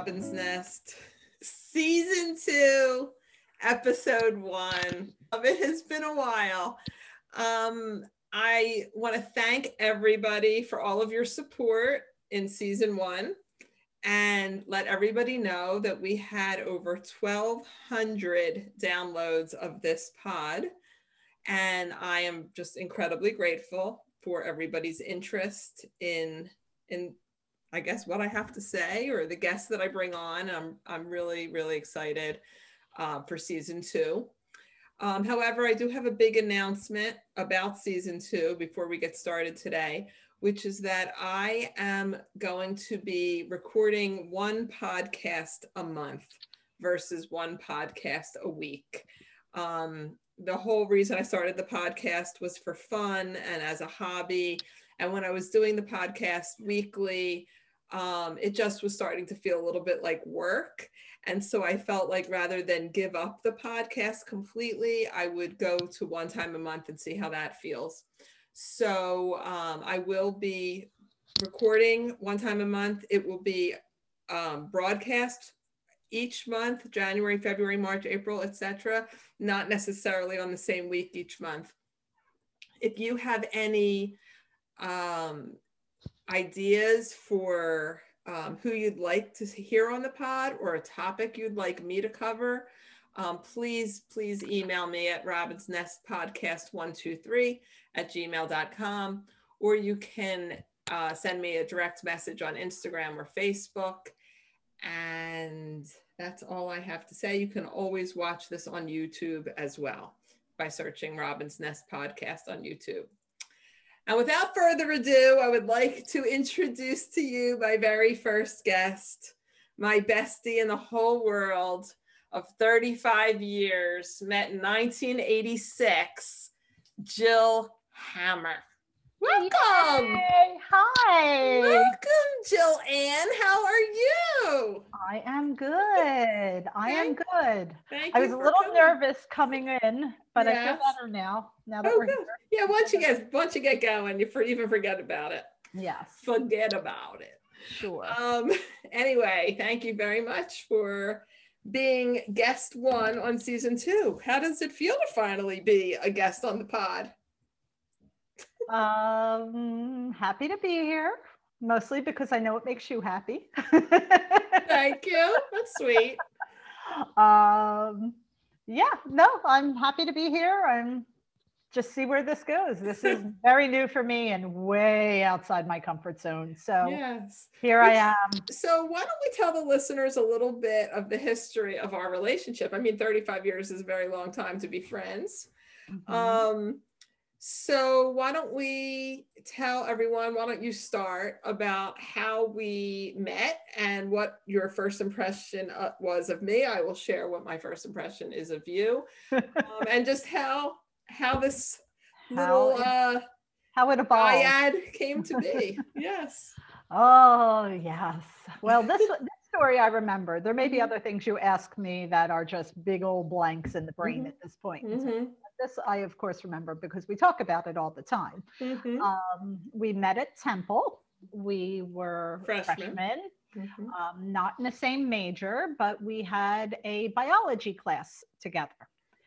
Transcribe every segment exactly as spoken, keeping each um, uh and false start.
Robin's Nest, season two, episode one. Um, it has been a while. Um, I want to thank everybody for all of your support in season one and let everybody know that we had over twelve hundred downloads of this pod. And I am just incredibly grateful for everybody's interest in, in I guess what I have to say or the guests that I bring on. I'm, I'm really, really excited uh, for season two. Um, however, I do have a big announcement about season two before we get started today, which is that I am going to be recording one podcast a month versus one podcast a week. Um, the whole reason I started the podcast was for fun and as a hobby. And when I was doing the podcast weekly, um, it just was starting to feel a little bit like work. And so I felt like rather than give up the podcast completely, I would go to one time a month and see how that feels. So um, I will be recording one time a month. It will be um, broadcast each month, January, February, March, April, et cetera, not necessarily on the same week each month. If you have any um, ideas for um, who you'd like to hear on the pod or a topic you'd like me to cover, um, please, please email me at robins nest podcast one two three at gmail dot com, or you can uh, send me a direct message on Instagram or Facebook. And that's all I have to say. You can always watch this on YouTube as well by searching Robin's Nest Podcast on YouTube. And without further ado, I would like to introduce to you my very first guest, my bestie in the whole world of thirty-five years, met in nineteen eighty-six, Jill Hammer. Welcome. Yay. Hi. Welcome, Jill Ann. How are you? I am good. I Thank, am good. Thank I was you a for little coming. nervous coming in, but Yes. I feel better now. Now that Oh, we're good. here. Yeah, once you get once you get going, you for, even forget about it. Yes. Forget about it. Sure. Um. Anyway, thank you very much for being guest one on season two. How does it feel to finally be a guest on the pod? Um, happy to be here, mostly because I know it makes you happy. Thank you. That's sweet. Um, yeah, no, I'm happy to be here. I'm just see where this goes. This is very new for me and way outside my comfort zone. So yes, here Which, I am. So why don't we tell the listeners a little bit of the history of our relationship? I mean, thirty-five years is a very long time to be friends. Mm-hmm. Um, So why don't we tell everyone, why don't you start about how we met and what your first impression uh, was of me. I will share what my first impression is of you. um, and just how how this little how it, uh, how it evolved. dyad came to be. Yes. Oh, yes. Well, this, this story I remember. There may be other things you ask me that are just big old blanks in the brain mm-hmm. at this point. Mm-hmm. This I, of course, remember because we talk about it all the time. Mm-hmm. Um, we met at Temple. We were freshmen, freshmen mm-hmm. um, not in the same major, but we had a biology class together.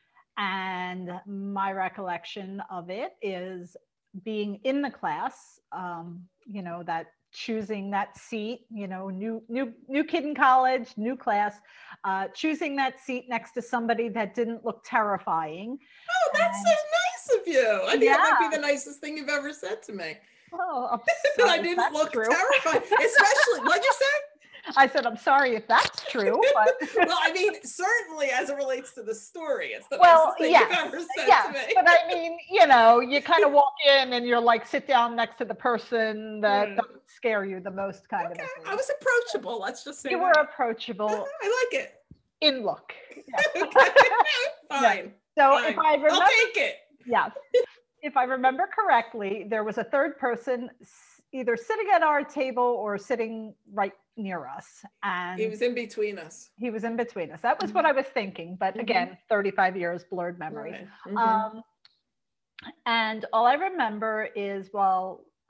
And my recollection of it is being in the class, um, you know, that choosing that seat, you know, new, new, new kid in college, new class, uh, choosing that seat next to somebody that didn't look terrifying. Oh, that's and, so nice of you. I think yeah. that might be the nicest thing you've ever said to me. Oh, I'm that I didn't look true. terrifying. Especially, what'd you say? I said, I'm sorry if that's true. But well, I mean, certainly as it relates to the story, it's the well, nicest thing yes, you've ever said yes, to me. But I mean, you know, you kind of walk in and you're like, sit down next to the person that yeah. doesn't scare you the most kind okay. of a thing. I was approachable, let's just say You that. were approachable. I like it. In look. Yeah. Fine. Yeah. So Fine. if I remember. I'll take it. Yes. If I remember correctly, there was a third person either sitting at our table or sitting right near us. And he was in between us. He was in between us. That was mm-hmm. what I was thinking. But mm-hmm. again, thirty-five years, blurred memory. Right. Mm-hmm. Um, and all I remember is, well,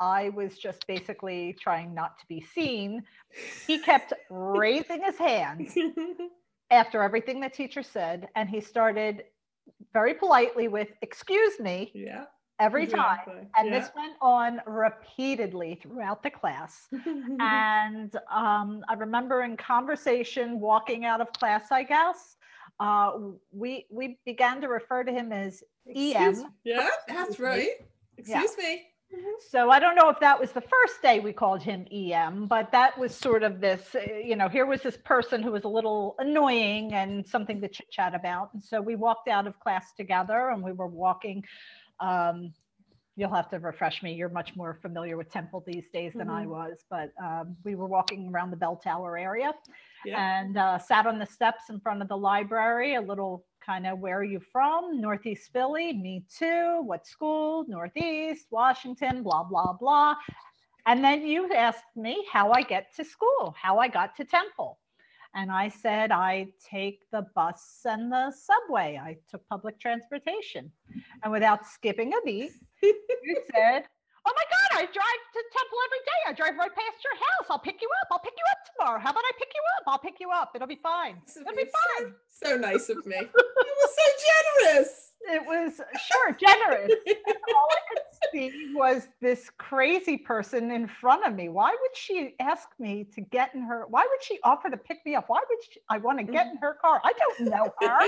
I was just basically trying not to be seen, he kept raising his hand after everything the teacher said. And he started very politely with, excuse me, yeah, every exactly. time. And yeah. this went on repeatedly throughout the class. And um, I remember in conversation, walking out of class, I guess, uh, we we began to refer to him as E M. Excuse, yeah, that's right. Excuse yeah. me. So I don't know if that was the first day we called him E M, but that was sort of this, you know, here was this person who was a little annoying and something to chit chat about. And so we walked out of class together, and we were walking. Um, you'll have to refresh me. You're much more familiar with Temple these days than mm-hmm. I was, but um, we were walking around the bell tower area yeah. and uh, sat on the steps in front of the library, a little kind of, where are you from? Northeast Philly. Me too. What school? Northeast, Washington, blah, blah, blah. And then you asked me how I get to school, how I got to Temple. And I said, I take the bus and the subway. I took public transportation. And without skipping a beat, you said, oh my God, I drive to Temple every day. I drive right past your house. I'll pick you up. I'll pick you up tomorrow. How about I pick you up? I'll pick you up. It'll be fine. It'll be fine. So, so nice of me. It was so generous. It was, sure, generous. And all I could see was this crazy person in front of me. Why would she ask me to get in her, why would she offer to pick me up? Why would she, I want to get in her car? I don't know her.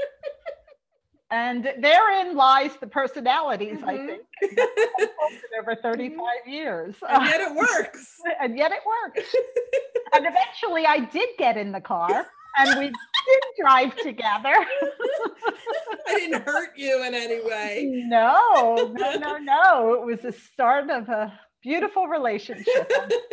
And therein lies the personalities, mm-hmm. I think, over thirty-five years. And yet it works. And yet it works. And eventually I did get in the car, and we did drive together. I didn't hurt you in any way. No, no, no, no. It was the start of a beautiful relationship.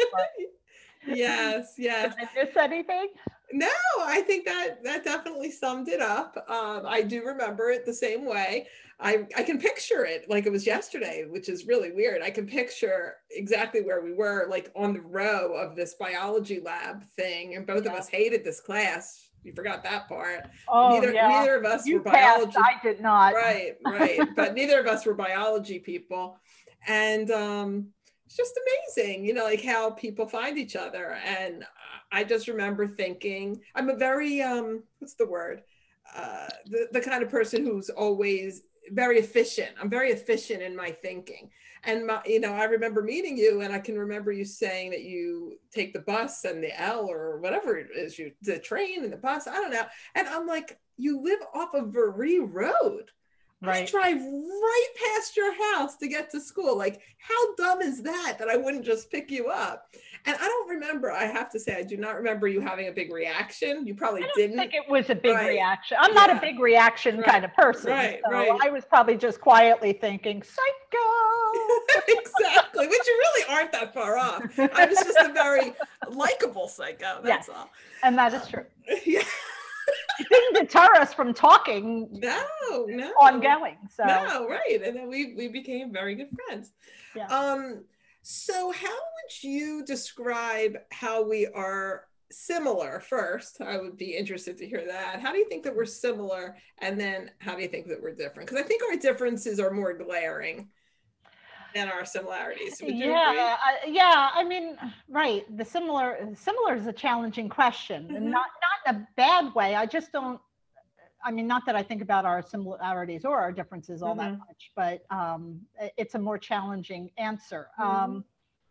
Yes, yes. Did I miss anything? No, I think that that definitely summed it up. Um, I do remember it the same way. I, I can picture it like it was yesterday, which is really weird. I can picture exactly where we were, like on the row of this biology lab thing. And both yeah. of us hated this class. You forgot that part. Oh, neither, yeah. neither of us you were biology. Passed, I did not. Right, right. But neither of us were biology people. And um, it's just amazing, you know, like how people find each other. And I just remember thinking, I'm a very, um, what's the word? Uh, the, the kind of person who's always very efficient. I'm very efficient in my thinking. And, my, you know, I remember meeting you, and I can remember you saying that you take the bus and the L or whatever it is, you the train and the bus, I don't know. And I'm like, you live off of Varee Road. Right. I drive right past your house to get to school. Like, how dumb is that, that I wouldn't just pick you up? And I don't remember, I have to say, I do not remember you having a big reaction. You probably I don't didn't. think it was a big right. reaction. I'm yeah. not a big reaction right. kind of person. Right, so right. I was probably just quietly thinking, psycho. Exactly, which you really aren't that far off. I was just a very likable psycho, that's yes. all. And that is true. Um, yeah. It didn't deter us from talking. No, no. Ongoing. So no, right. And then we we became very good friends. Yeah. Um, so how would you describe how we are similar first? I would be interested to hear that. How do you think that we're similar? And then how do you think that we're different? Because I think our differences are more glaring than our similarities. Would you yeah, I, yeah. I mean, right. The similar, similar is a challenging question, mm-hmm. and not not in a bad way. I just don't. I mean, not that I think about our similarities or our differences all mm-hmm. that much, but um, it's a more challenging answer. Mm-hmm. Um,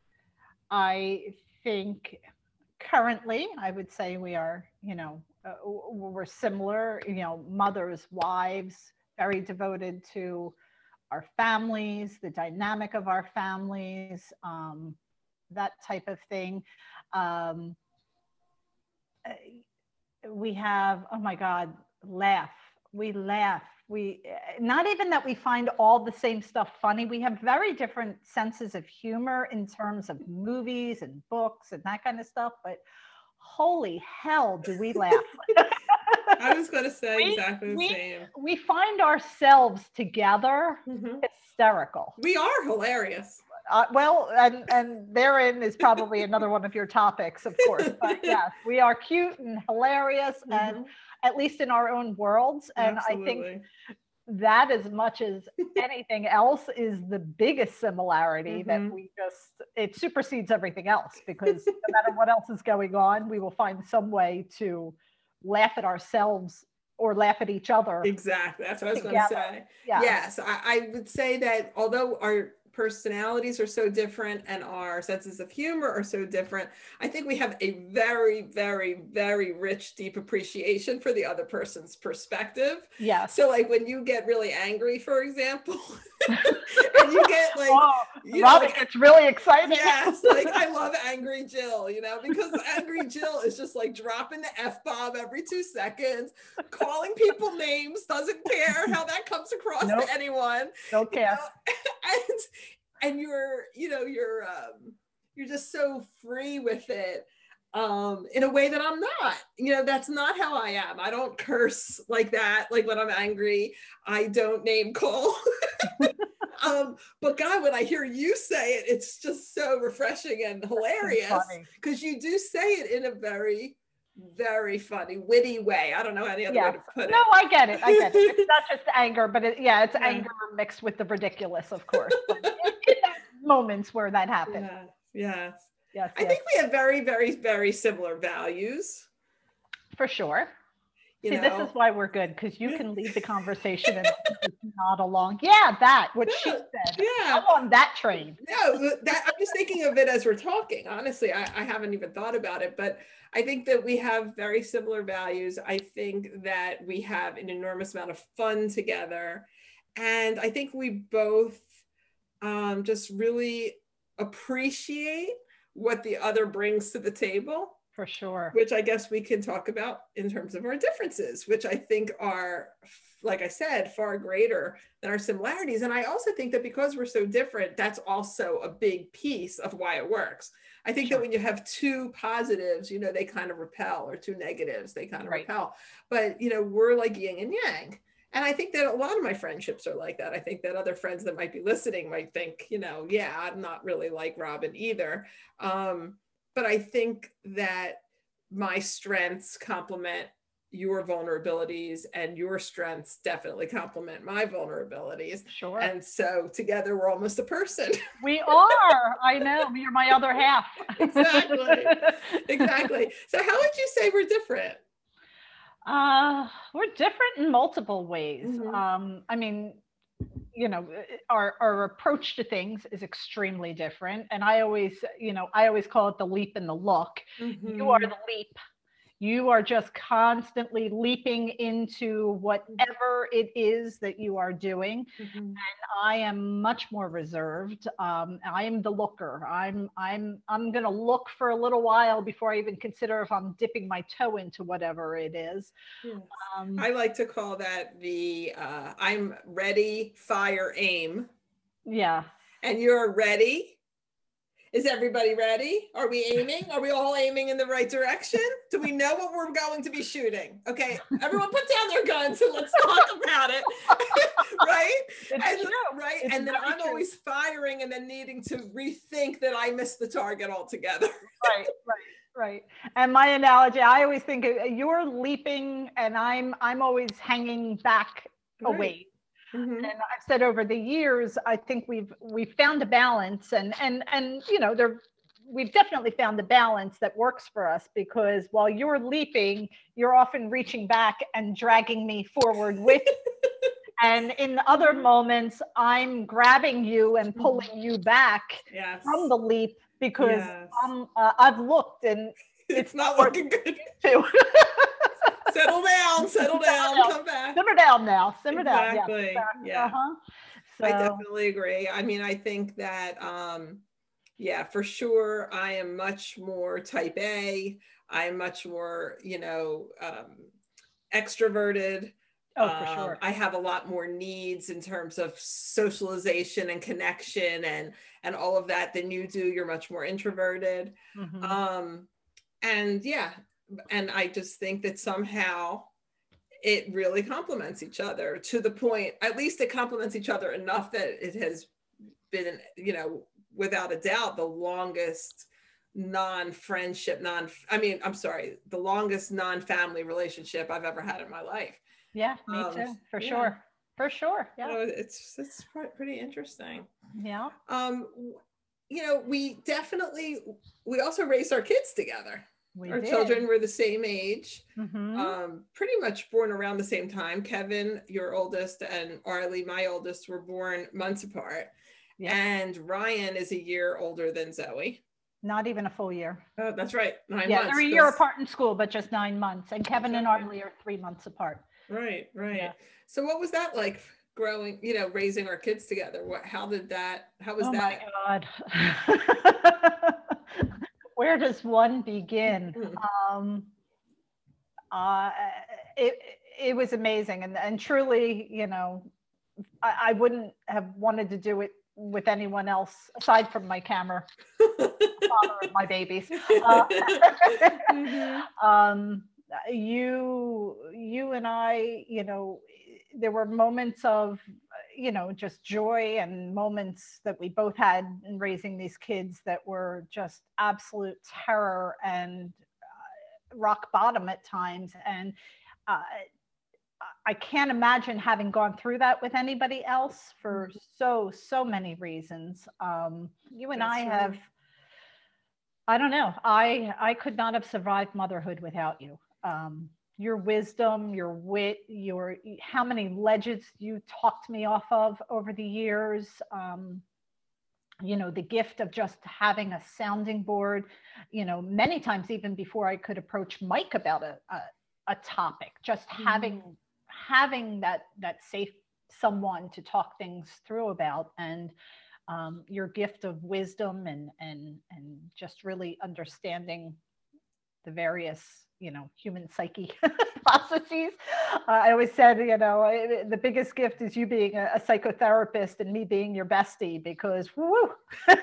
I think currently, I would say we are, you know, uh, we're similar. You know, mothers, wives, very devoted to our families, the dynamic of our families, um, that type of thing. Um, we have, oh my God, laugh. We laugh. We, not even that we find all the same stuff funny. We have very different senses of humor in terms of movies and books and that kind of stuff, but holy hell, do we laugh. I was going to say we, exactly the we, same. We find ourselves together mm-hmm. hysterical. We are hilarious. Uh, well, and, and therein is probably another one of your topics, of course. But yes, we are cute and hilarious, mm-hmm. and at least in our own worlds. And Absolutely. I think that, as much as anything else, is the biggest similarity, mm-hmm. that we just, it supersedes everything else, because no matter what else is going on, we will find some way to laugh at ourselves or laugh at each other. Exactly. That's what I was going to say. Yeah. Yes. I, I would say that although our personalities are so different and our senses of humor are so different, I think we have a very, very, very rich, deep appreciation for the other person's perspective. Yeah. So like when you get really angry, for example, and you get like, oh, you Robin know, like, gets really excited. Yes. Like I love Angry Jill, you know, because Angry Jill is just like dropping the F-bomb every two seconds, calling people names, doesn't care how that comes across nope. to anyone. Don't care. You know? and, and you're, you know, you're, um, you're just so free with it, um, in a way that I'm not, you know, that's not how I am. I don't curse like that. Like when I'm angry, I don't name call. um, but God, when I hear you say it, it's just so refreshing and hilarious, because you do say it in a very, very funny, witty way. I don't know any other yes. way to put it. No, I get it. I get it. It's not just anger, but it, yeah, it's yeah. anger mixed with the ridiculous, of course. in moments where that happens. Yes, yes. Yes, I yes. think we have very, very, very similar values. For sure. You See, know? this is why we're good, because you can lead the conversation and nod along. Yeah, that, what yeah, she said. Yeah. I'm on that train. No, that, I'm just thinking of it as we're talking. Honestly, I, I haven't even thought about it, but I think that we have very similar values. I think that we have an enormous amount of fun together. And I think we both um, just really appreciate what the other brings to the table. For sure. Which I guess we can talk about in terms of our differences, which I think are, like I said, far greater than our similarities. And I also think that because we're so different, that's also a big piece of why it works. I think sure. that when you have two positives, you know, they kind of repel, or two negatives, they kind of right. repel. But, you know, we're like yin and yang. And I think that a lot of my friendships are like that. I think that other friends that might be listening might think, you know, yeah, I'm not really like Robin either. Um, but I think that my strengths complement your vulnerabilities, and your strengths definitely complement my vulnerabilities. Sure. And so together we're almost a person. We are. I know. You're my other half. Exactly. Exactly. So how would you say we're different? Uh, we're different in multiple ways. Mm-hmm. Um, I mean, you know, our, our approach to things is extremely different. And I always, you know, I always call it the leap and the look. Mm-hmm. You are the leap. You are just constantly leaping into whatever it is that you are doing. Mm-hmm. And I am much more reserved. Um, I am the looker. I'm, I'm, I'm going to look for a little while before I even consider if I'm dipping my toe into whatever it is. Yes. Um, I like to call that the, uh, I'm ready, fire, aim. Yeah. And you're ready. Is everybody ready? Are we aiming? Are we all aiming in the right direction? Do we know what we're going to be shooting? Okay, everyone put down their guns and let's talk about it. Right? It's and, true. Right? It's and then I'm true. always firing and then needing to rethink that I missed the target altogether. Right, right. Right. And my analogy, I always think you're leaping and I'm I'm always hanging back Right. away. Mm-hmm. And I've said over the years, I think we've we've found a balance, and and and you know, there we've definitely found a balance that works for us, because while you're leaping, you're often reaching back and dragging me forward with you. And in other moments, I'm grabbing you and pulling you back yes. from the leap, because yes. I'm, uh, I've looked and it's, it's not looking good. Too. Settle down, settle down, down. come back. Simmer down now, simmer exactly. down. Yeah. yeah. Uh-huh. So. I definitely agree. I mean, I think that, um, yeah, for sure, I am much more type A. I am much more, you know, um, extroverted. Oh, for um, sure. I have a lot more needs in terms of socialization and connection and, and all of that than you do. You're much more introverted. Mm-hmm. Um, and yeah, and I just think that somehow it really complements each other, to the point, at least it complements each other enough that it has been, you know, without a doubt, the longest non-friendship, non, I mean, I'm sorry, the longest non-family relationship I've ever had in my life. Yeah, me um, too, for yeah. sure. For For sure. Yeah. So it's, it's pretty interesting. Yeah. Um, you know, we definitely, we also raised our kids together. We our did. Children were the same age, mm-hmm. um, pretty much born around the same time. Kevin, your oldest, and Arlie, my oldest, were born months apart. Yep. And Ryan is a year older than Zoe. Not even a full year. Oh, that's right. Nine yeah, months. They're a year apart in school, but just nine months. And Kevin exactly. and Arlie are three months apart. Right, right. Yeah. So what was that like growing, you know, raising our kids together? What, how did that, how was oh that? Oh my God. Where does one begin? Mm. Um, uh, it, it was amazing. And, and truly, you know, I, I wouldn't have wanted to do it with anyone else aside from my camera, father of my babies. Uh, mm-hmm. um, you, you and I, you know, there were moments of, you know, just joy and moments that we both had in raising these kids that were just absolute terror and uh, rock bottom at times. And uh, I can't imagine having gone through that with anybody else for mm-hmm. so, so many reasons. Um, you and That's I right. have, I don't know, I, I could not have survived motherhood without you. Um, your wisdom, your wit, your, how many ledges you talked me off of over the years. Um, you know, the gift of just having a sounding board, you know, many times even before I could approach Mike about a, a, a topic, just mm-hmm. having having that that safe someone to talk things through about, and um, your gift of wisdom and and and just really understanding the various, you know, human psyche processes. Uh, I always said, you know, I, the biggest gift is you being a, a psychotherapist and me being your bestie, because whoo. Think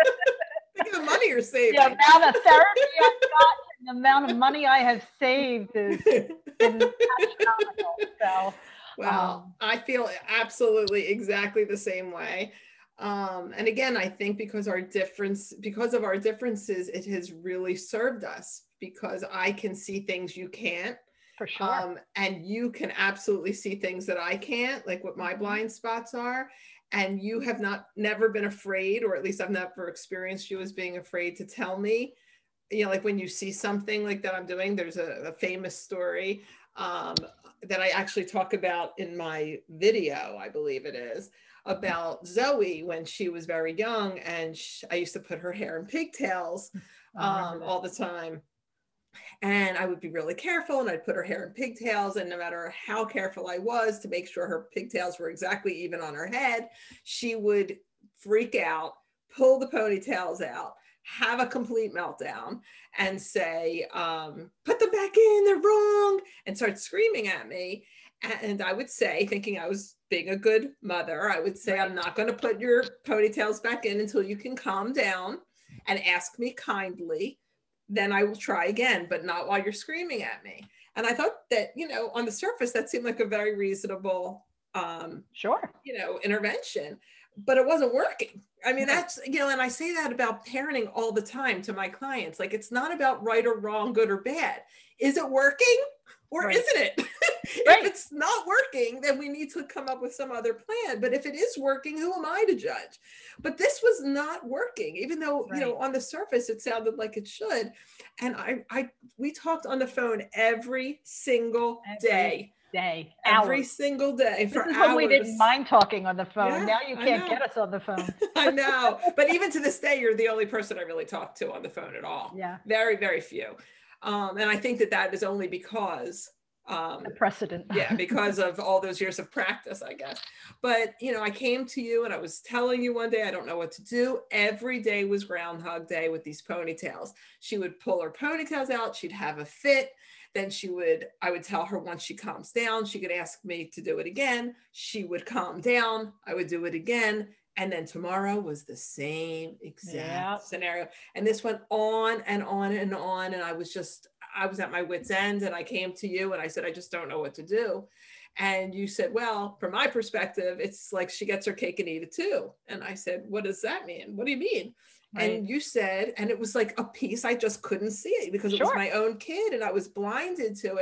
of the money you're saving. The amount of therapy I've got and the amount of money I have saved is astronomical. So, well, um, I feel absolutely exactly the same way. Um, and again, I think because our difference, because of our differences, it has really served us, because I can see things you can't. For sure. Um, and you can absolutely see things that I can't, like what my blind spots are. And you have not, never been afraid, or at least I've never experienced you as being afraid to tell me, you know, like when you see something like that I'm doing. There's a, a famous story um, that I actually talk about in my video, I believe it is, about Zoe when she was very young, and she, I used to put her hair in pigtails um, all the time. And I would be really careful, and I'd put her hair in pigtails, and no matter how careful I was to make sure her pigtails were exactly even on her head, she would freak out, pull the ponytails out, have a complete meltdown, and say, um, put them back in, they're wrong, and start screaming at me. And I would say, thinking I was being a good mother, I would say, I'm not going to put your ponytails back in until you can calm down and ask me kindly. Then I will try again, but not while you're screaming at me. And I thought that, you know, on the surface, that seemed like a very reasonable, um, sure, you know, intervention, but it wasn't working. I mean, that's, you know, and I say that about parenting all the time to my clients. Like, it's not about right or wrong, good or bad. Is it working or right. isn't it? Right. If it's not working, then we need to come up with some other plan. But if it is working, who am I to judge? But this was not working, even though, right. you know, on the surface, it sounded like it should. And I, I, we talked on the phone every single every day. day. Every hours. single day this for is hours. When we didn't mind talking on the phone. Yeah, now you can't get us on the phone. I know. But even to this day, you're the only person I really talk to on the phone at all. Yeah. Very, very few. Um, and I think that that is only because um the precedent. Yeah, because of all those years of practice, I guess. But, you know, I came to you and I was telling you one day, I don't know what to do. Every day was Groundhog Day with these ponytails. She would pull her ponytails out. She'd have a fit. Then she would, I would tell her once she calms down, she could ask me to do it again. She would calm down. I would do it again. And then tomorrow was the same exact yeah. scenario. And this went on and on and on. And I was just, I was at my wit's end, and I came to you and I said, I just don't know what to do. And you said, well, from my perspective, it's like she gets her cake and eat it too. And I said, what does that mean? What do you mean? Right. And you said, and it was like a piece I just couldn't see it because it sure. was my own kid and I was blinded to it.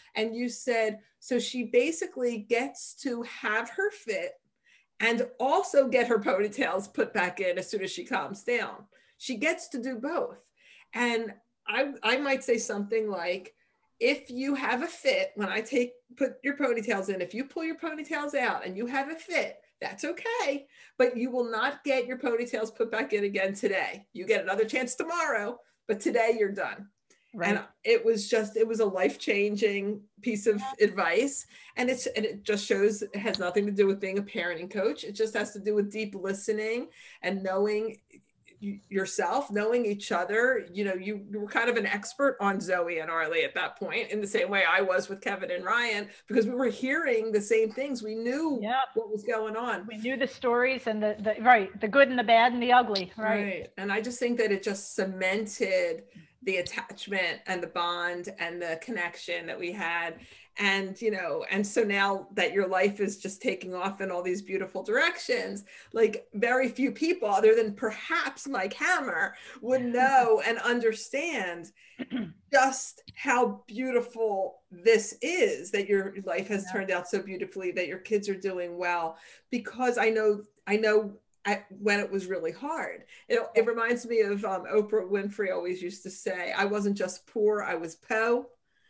And you said, so she basically gets to have her fit and also get her ponytails put back in as soon as she calms down. She gets to do both. And I, I might say something like, if you have a fit, when I take, put your ponytails in, if you pull your ponytails out and you have a fit, that's okay. But you will not get your ponytails put back in again today. You get another chance tomorrow, but today you're done. Right. And it was just, it was a life-changing piece of advice. And it's, and it just shows it has nothing to do with being a parenting coach. It just has to do with deep listening and knowing yourself, knowing each other. You know, you, you were kind of an expert on Zoe and Arlie at that point, in the same way I was with Kevin and Ryan, because we were hearing the same things. We knew yep. what was going on. We knew the stories and the, the, right, the good and the bad and the ugly. Right. Right. And I just think that it just cemented the attachment and the bond and the connection that we had. And, you know, and so now that your life is just taking off in all these beautiful directions, like very few people other than perhaps Mike Hammer would know and understand just how beautiful this is, that your life has yeah. turned out so beautifully, that your kids are doing well, because I know, I know I, when it was really hard. It, it reminds me of um, Oprah Winfrey always used to say, I wasn't just poor, I was po.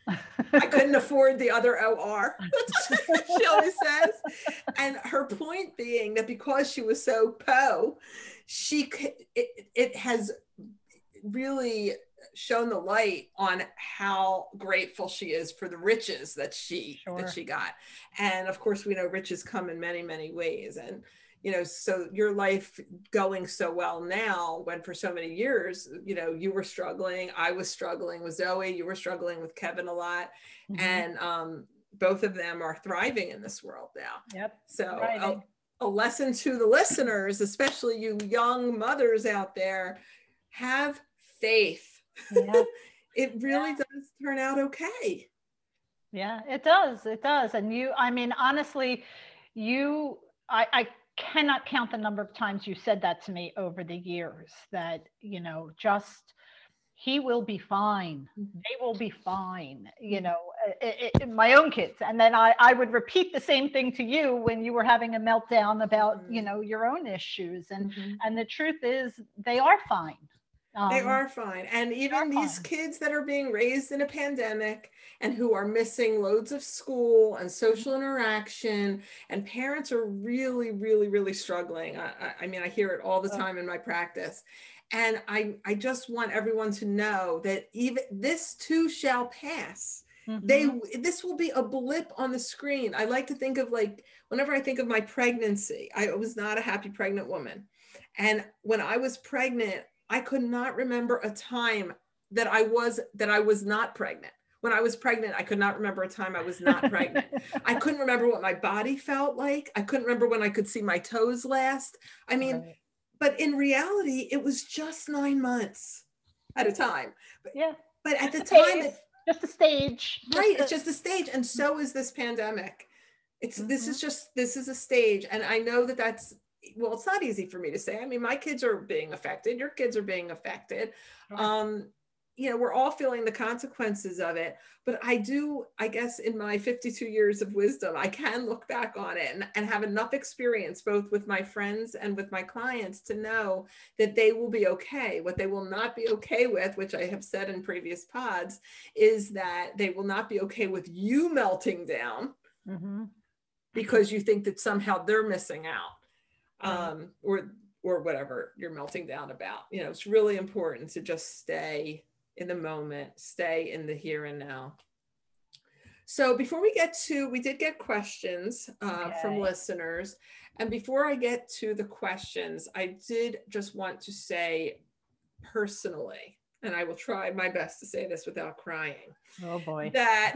I couldn't afford the other O R. She always says. And her point being that because she was so po, she it, it has really shown the light on how grateful she is for the riches that she sure. that she got. And of course, we know riches come in many, many ways. And you know, so your life going so well now, when for so many years, you know, you were struggling, I was struggling with Zoe, you were struggling with Kevin a lot. Mm-hmm. And um, both of them are thriving in this world now. Yep. So a, a lesson to the listeners, especially you young mothers out there, have faith. Yeah. It really yeah. does turn out okay. Yeah, it does. It does. And you, I mean, honestly, you, I, I cannot count the number of times you said that to me over the years, that, you know, just, he will be fine. They will be fine. You know, it, it, my own kids. And then I, I would repeat the same thing to you when you were having a meltdown about, mm-hmm. you know, your own issues. And, mm-hmm. and the truth is they are fine. Um, they are fine. And even these fine. kids that are being raised in a pandemic and who are missing loads of school and social interaction, and parents are really, really, really struggling. I, I mean, I hear it all the time in my practice. And I, I just want everyone to know that even this too shall pass. Mm-hmm. They, this will be a blip on the screen. I like to think of, like, whenever I think of my pregnancy, I was not a happy pregnant woman. And when I was pregnant, I could not remember a time that I was, that I was not pregnant. When I was pregnant, I could not remember a time I was not pregnant. I couldn't remember what my body felt like. I couldn't remember when I could see my toes last. I mean, right. But in reality, it was just nine months at a time. But, yeah. But at the time, it, just a stage. Right, just a, it's just a stage. And so is this pandemic. It's, mm-hmm. this is just, this is a stage. And I know that that's, well, it's not easy for me to say. I mean, my kids are being affected. Your kids are being affected. Right. Um, you know, we're all feeling the consequences of it. But I do, I guess, in my fifty-two years of wisdom, I can look back on it and, and have enough experience, both with my friends and with my clients, to know that they will be okay. What they will not be okay with, which I have said in previous pods, is that they will not be okay with you melting down mm-hmm. because you think that somehow they're missing out. Um, or, or whatever you're melting down about. You know, it's really important to just stay in the moment, stay in the here and now. So before we get to, we did get questions uh, okay. from listeners. And before I get to the questions, I did just want to say personally, and I will try my best to say this without crying. Oh boy. That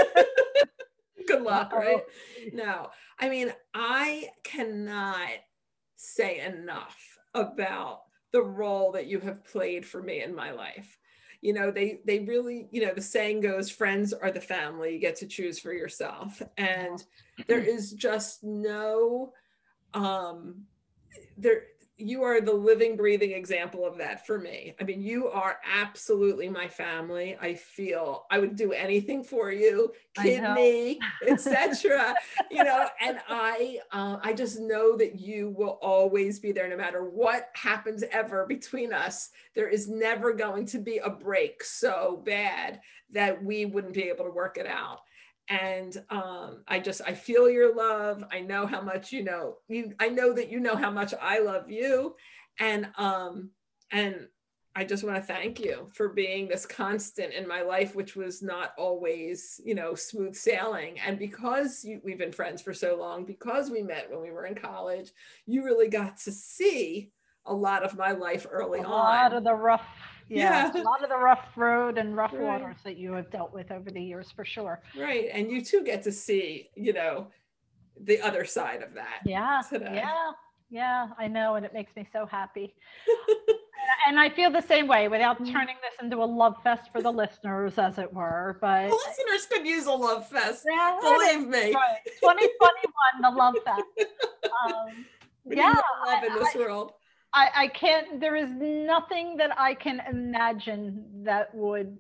good luck, Uh-oh. right? No, I mean, I cannot say enough about the role that you have played for me in my life. You know, they they really, you know, the saying goes, friends are the family you get to choose for yourself. And there is just no, um, there, you are the living, breathing example of that for me. I mean, you are absolutely my family. I feel I would do anything for you, kidney, et cetera. You know, and I, uh, I just know that you will always be there, no matter what happens ever between us. There is never going to be a break so bad that we wouldn't be able to work it out. And um, I just, I feel your love. I know how much, you know, you, I know that you know how much I love you. And, um, and I just want to thank you for being this constant in my life, which was not always, you know, smooth sailing. And because you, we've been friends for so long, because we met when we were in college, you really got to see a lot of my life early on. A lot of the rough, yeah, yeah, a lot of the rough road and rough right. waters that you have dealt with over the years, for sure. Right, and you too get to see, you know, the other side of that. Yeah, today. yeah, yeah, I know, and it makes me so happy. And I feel the same way, without turning this into a love fest for the listeners, as it were. But the listeners could use a love fest. Yeah, believe me. Right. twenty twenty-one, the love fest. Um, we yeah, need more love in this I, world. I, I can't. There is nothing that I can imagine that would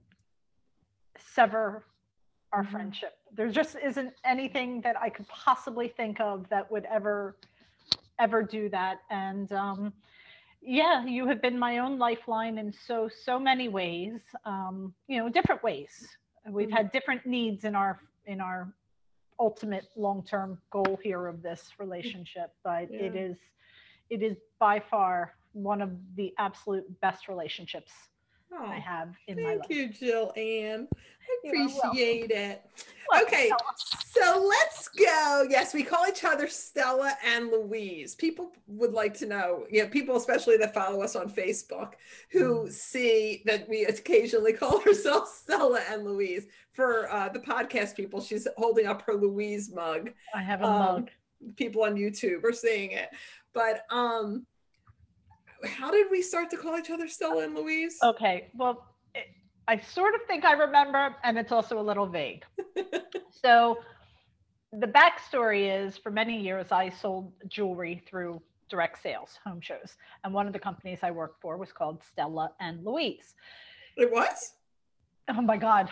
sever our mm-hmm. friendship. There just isn't anything that I could possibly think of that would ever, ever do that. And um, yeah, you have been my own lifeline in so, so many ways, um, you know, different ways. We've mm-hmm. had different needs in our, in our ultimate long-term goal here of this relationship, but yeah. it is, it is by far one of the absolute best relationships oh, I have in my life. Thank you, Jill Ann. I appreciate it. Okay, so let's go. Yes, we call each other Stella and Louise. People would like to know, you know, people especially that follow us on Facebook who mm. see that we occasionally call ourselves Stella and Louise. For uh, the podcast people, she's holding up her Louise mug. I have a um, mug. People on YouTube are seeing it. But um, how did we start to call each other Stella and Louise? Okay, well, it, I sort of think I remember, and it's also a little vague. So the backstory is, for many years, I sold jewelry through direct sales, home shows. And one of the companies I worked for was called Stella and Louise. It was? Oh my God.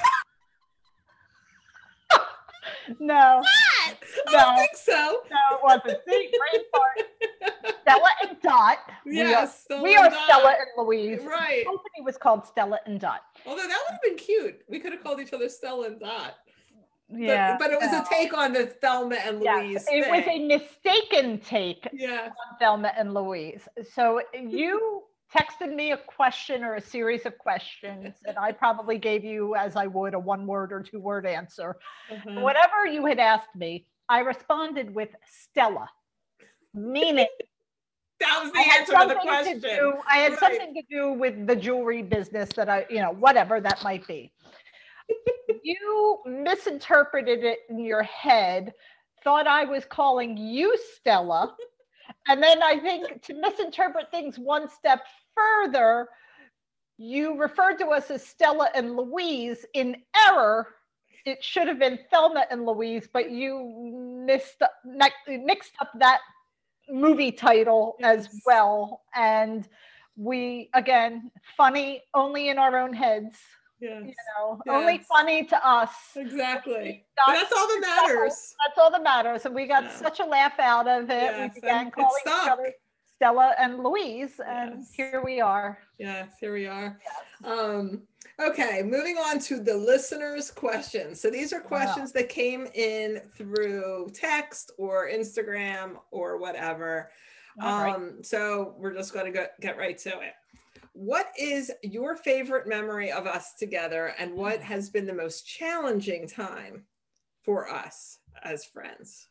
No. What? No. I don't think so. No, it wasn't. See, great part. Stella and Dot. Yes. We are, we are Stella and Louise. Right. The company was called Stella and Dot. Although that would have been cute. We could have called each other Stella and Dot. Yeah. But, but it was no. a take on the Thelma and Louise yes, thing. It was a mistaken take yeah. on Thelma and Louise. So you texted me a question or a series of questions, and I probably gave you, as I would, a one word or two word answer. Uh-huh. Whatever you had asked me, I responded with Stella, meaning that was the answer to the question. To do, I had right. something to do with the jewelry business that I, you know, whatever that might be. You misinterpreted it in your head, thought I was calling you Stella. And then I think to misinterpret things one step further, you referred to us as Stella and Louise in error. It should have been Thelma and Louise, but you missed, mixed up that movie title yes. as well. And we, again, funny only in our own heads. Yes. You know, yes. only funny to us. Exactly. That's all that matters. That's all that matters. And we got yeah. such a laugh out of it. Yes. We began and calling each other Stella and Louise, and yes. here we are. Yes, here we are. Yes. Um, okay, moving on to the listeners' questions. So these are questions wow. that came in through text or Instagram or whatever. Um, right. So we're just going to go, get right to it. What is your favorite memory of us together, and what has been the most challenging time for us as friends?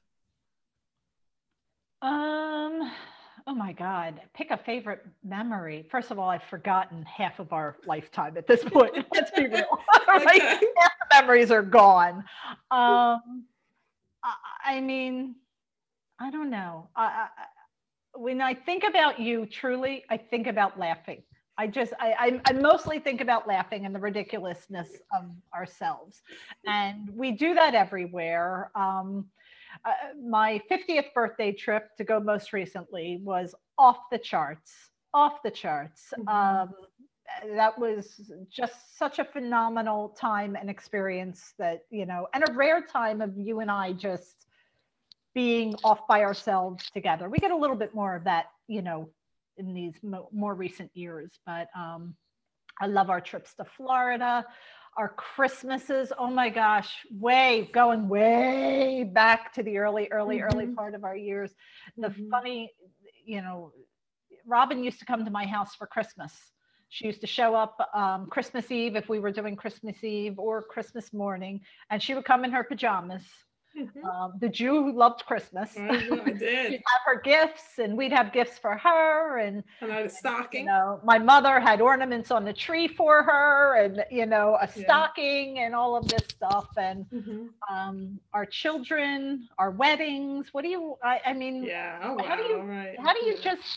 Um, oh my God, pick a favorite memory. First of all, I've forgotten half of our lifetime at this point. Let's be real. Okay. Like, half the memories are gone. Um, I, I mean, I don't know. I, I, when I think about you, truly, I think about laughing. I just, I, I, I mostly think about laughing and the ridiculousness of ourselves. And we do that everywhere. Um, uh, my fiftieth birthday trip, to go most recently, was off the charts, off the charts. Mm-hmm. Um, that was just such a phenomenal time and experience that, you know, and a rare time of you and I just being off by ourselves together. We get a little bit more of that, you know, in these mo- more recent years, but um, I love our trips to Florida, our Christmases. Oh my gosh, way going way back to the early, early, mm-hmm. early part of our years. The mm-hmm. funny, you know, Robin used to come to my house for Christmas. She used to show up um, Christmas Eve if we were doing Christmas Eve or Christmas morning, and she would come in her pajamas. Mm-hmm. Um, the Jew who loved Christmas. I, know, I did. She'd have her gifts, and we'd have gifts for her. And, and I had a stocking. You know, my mother had ornaments on the tree for her, and you know, a yeah. stocking, and all of this stuff. And mm-hmm. um, our children, our weddings. What do you? I, I mean, yeah. Oh, wow. How do you? Right. How do you yeah. just?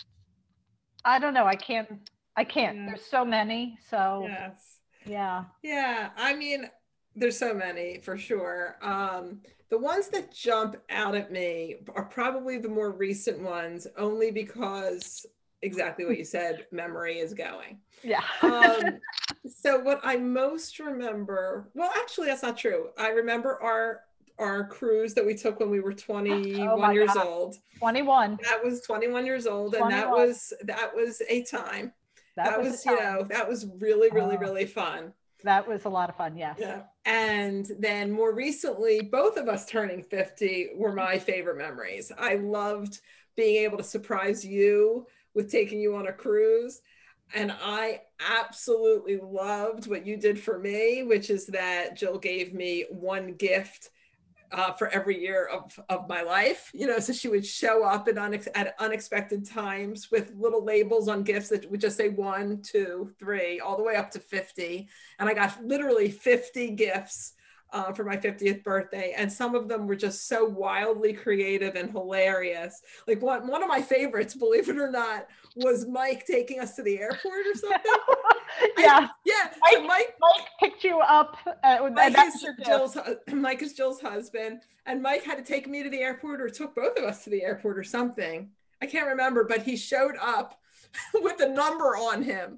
I don't know. I can't. I can't. Yeah. There's so many. So. Yes. Yeah. Yeah. I mean, there's so many for sure. Um, The ones that jump out at me are probably the more recent ones, only because exactly what you said, memory is going. Yeah. um, so what I most remember, well, actually, that's not true. I remember our our cruise that we took when we were twenty-one oh years God. old. twenty-one. That was twenty-one years old, and twenty-one. that was that was a time. That, that was, was you know, that was really, really, oh. really fun. That was a lot of fun, yes. Yeah. And then more recently, both of us turning fifty were my favorite memories. I loved being able to surprise you with taking you on a cruise. And I absolutely loved what you did for me, which is that Jill gave me one gift uh, for every year of, of my life. You know, so she would show up at, unex- at unexpected times with little labels on gifts that would just say one, two, three, all the way up to fifty. And I got literally fifty gifts uh, for my fiftieth birthday. And some of them were just so wildly creative and hilarious. Like one, one of my favorites, believe it or not, was Mike taking us to the airport or something. yeah. I, yeah. Mike, so Mike, Mike picked you up. Uh, Mike, is Jill's, Mike is Jill's husband. And Mike had to take me to the airport, or took both of us to the airport or something. I can't remember, but he showed up with a number on him.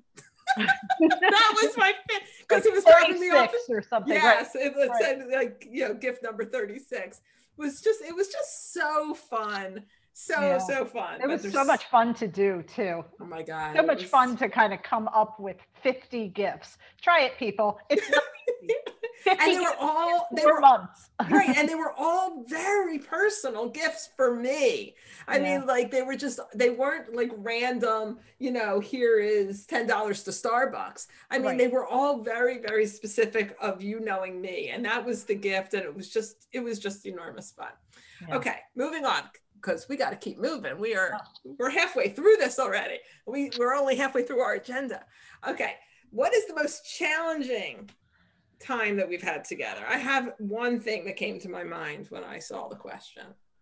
That was my because like he was having the office or something. Yes, right. it was right. said like, you know, gift number thirty-six. It was just it was just so fun. So, yeah. so fun. It was so much fun to do too. Oh my God. So much was... fun to kind of come up with fifty gifts. Try it, people. It's not easy. And they were all they were months. Right. And they were all very personal gifts for me. I yeah. mean, like they were just they weren't like random, you know, here is ten dollars to Starbucks. I mean, right. they were all very, very specific of you knowing me. And that was the gift. And it was just it was just enormous fun. Yeah. Okay, moving on. Because we got to keep moving. We are oh. we're halfway through this already. We we're only halfway through our agenda. Okay, what is the most challenging time that we've had together? I have one thing that came to my mind when I saw the question.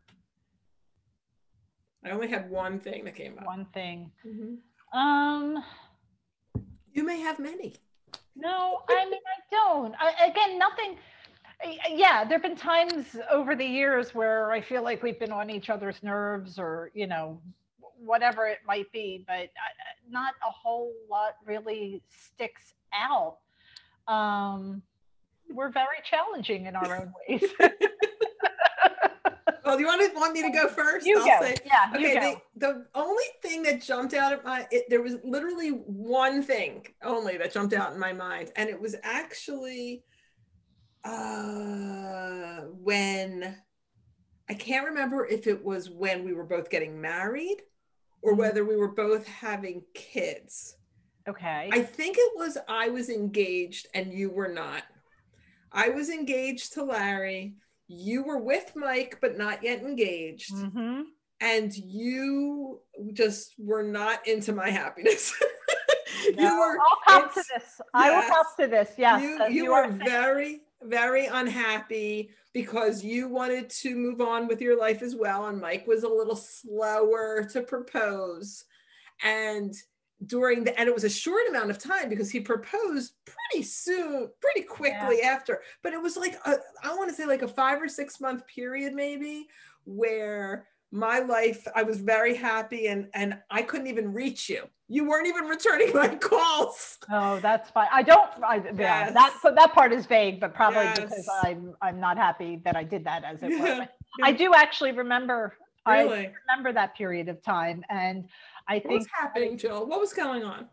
I only had one thing that came up. One thing. Mm-hmm. Um, you may have many. No, I mean I don't. I, again, nothing. Yeah, there have been times over the years where I feel like we've been on each other's nerves, or, you know, whatever it might be, but not a whole lot really sticks out. Um, we're very challenging in our own ways. Well, do you want to want me to go first? You I'll go. Say, yeah, okay, you go. The, the only thing that jumped out at my, it, there was literally one thing only that jumped out in my mind. And it was actually uh, when, I can't remember if it was when we were both getting married or mm-hmm. whether we were both having kids. Okay. I think it was I was engaged and you were not. I was engaged to Larry. You were with Mike, but not yet engaged. Mm-hmm. And you just were not into my happiness. No, you were, I'll come to this. Yes, I will come to this. Yes. You, you, you were very, very unhappy because you wanted to move on with your life as well. And Mike was a little slower to propose. And during the, and it was a short amount of time because he proposed pretty soon, pretty quickly yeah. after, but it was like, a, I want to say like a five or six month period maybe where my life, I was very happy, and, and I couldn't even reach you. You weren't even returning my calls. Oh, that's fine. I don't, I, yes. yeah, that, so that part is vague, but probably yes. because I'm, I'm not happy that I did that, as it were. Yeah. I do actually remember, really? I remember that period of time. And I what think- was happening, Jill? What was going on?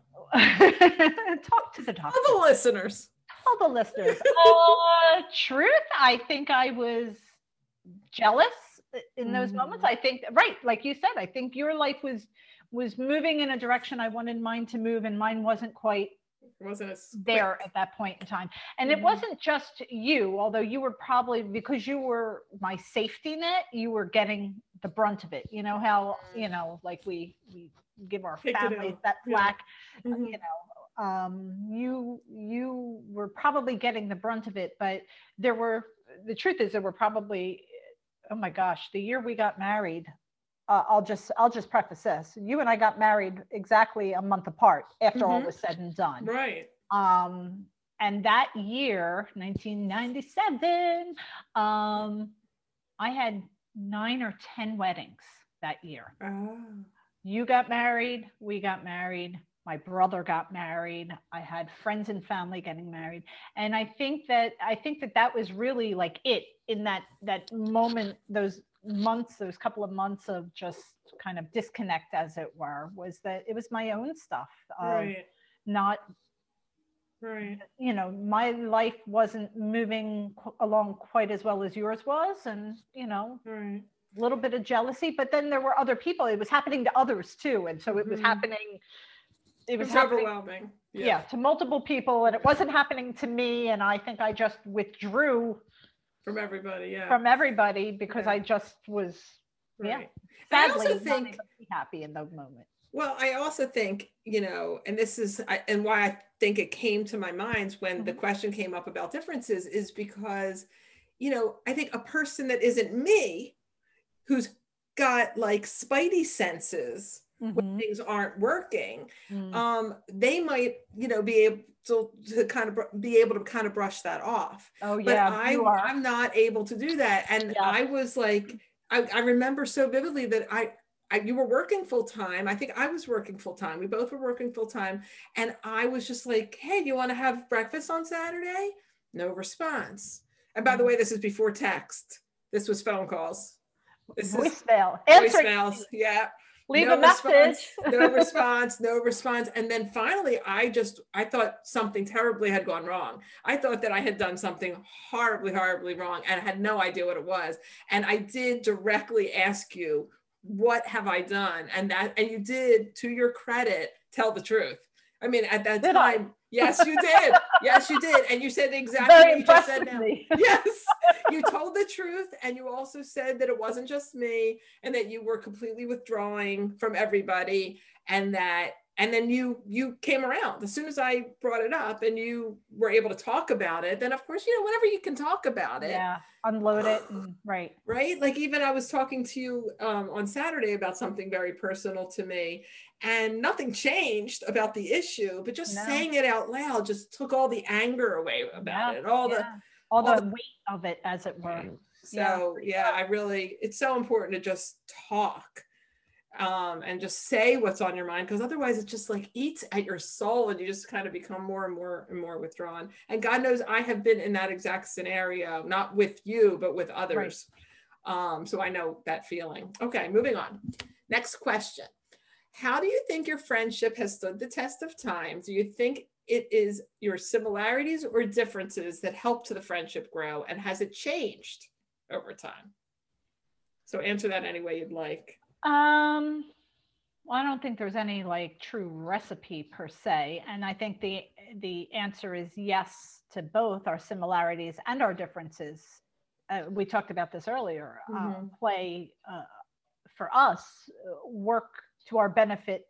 Talk to the doctor. All the listeners. All the listeners. uh, truth, I think I was jealous in those mm. moments. I think, right, like you said, I think your life was was moving in a direction I wanted mine to move, and mine wasn't quite wasn't as there at that point in time. And mm-hmm. it wasn't just you, although you were probably, because you were my safety net, you were getting the brunt of it. You know how, you know, like we, we give our Pick families that flack, yeah. mm-hmm. you know, um, you, you were probably getting the brunt of it, but there were, the truth is there were probably, oh my gosh, the year we got married, Uh, I'll just I'll just preface this. You and I got married exactly a month apart after mm-hmm. all was said and done. Right. Um, and that year, nineteen ninety-seven, um, I had nine or ten weddings that year. Oh. You got married. We got married. My brother got married. I had friends and family getting married. And I think that I think that that was really like it in that that moment, those months, those couple of months of just kind of disconnect, as it were, was that it was my own stuff. Um, right. Not, right. you know, my life wasn't moving qu- along quite as well as yours was. And, you know, right. a little bit of jealousy, but then there were other people. It was happening to others too. And so it was mm-hmm. happening. It was, it was overwhelming. Yeah. yeah, to multiple people, and it wasn't happening to me. And I think I just withdrew from everybody, yeah. From everybody because yeah. I just was, right. yeah. Sadly, I also think, not able to be happy in that moment. Well, I also think, you know, and this is, I, and why I think it came to my mind when mm-hmm. the question came up about differences is because, you know, I think a person that isn't me, who's got like spidey senses, mm-hmm. when things aren't working, mm. um, they might, you know, be able to, to kind of be able to kind of brush that off. Oh yeah, but I, I'm not able to do that. And yeah. I was like, I, I remember so vividly that I, I, you were working full time. I think I was working full time. We both were working full time. And I was just like, hey, do you want to have breakfast on Saturday? No response. And by the way, this is before text. This was phone calls. This voicemail. Is voicemails. Yeah. Leave no a message. no response, no response. And then finally, I just, I thought something terribly had gone wrong. I thought that I had done something horribly, horribly wrong and I had no idea what it was. And I did directly ask you, what have I done? And that, and you did, to your credit, tell the truth. I mean, at that did time, I? Yes, you did. Yes, you did. And you said exactly Very what you just said now. Me. Yes, you told the truth. And you also said that it wasn't just me and that you were completely withdrawing from everybody. And that, and then you, you came around as soon as I brought it up and you were able to talk about it. Then of course, you know, whenever you can talk about it. Yeah, unload it. And, right. Right. Like even I was talking to you um, on Saturday about something very personal to me. And nothing changed about the issue, but just no. saying it out loud just took all the anger away about yeah, it, all yeah. the all, all the, the weight of it, as it were. So yeah, yeah, I really, it's so important to just talk um, and just say what's on your mind, because otherwise it just like eats at your soul and you just kind of become more and more and more withdrawn. And God knows I have been in that exact scenario, not with you, but with others. Right. Um, so I know that feeling. Okay, moving on. Next question. How do you think your friendship has stood the test of time? Do you think it is your similarities or differences that help to the friendship grow? And has it changed over time? So answer that any way you'd like. Um, well, I don't think there's any like true recipe per se. And I think the, the answer is yes to both our similarities and our differences. Uh, we talked about this earlier. Mm-hmm. uh, play uh, for us, work to our benefit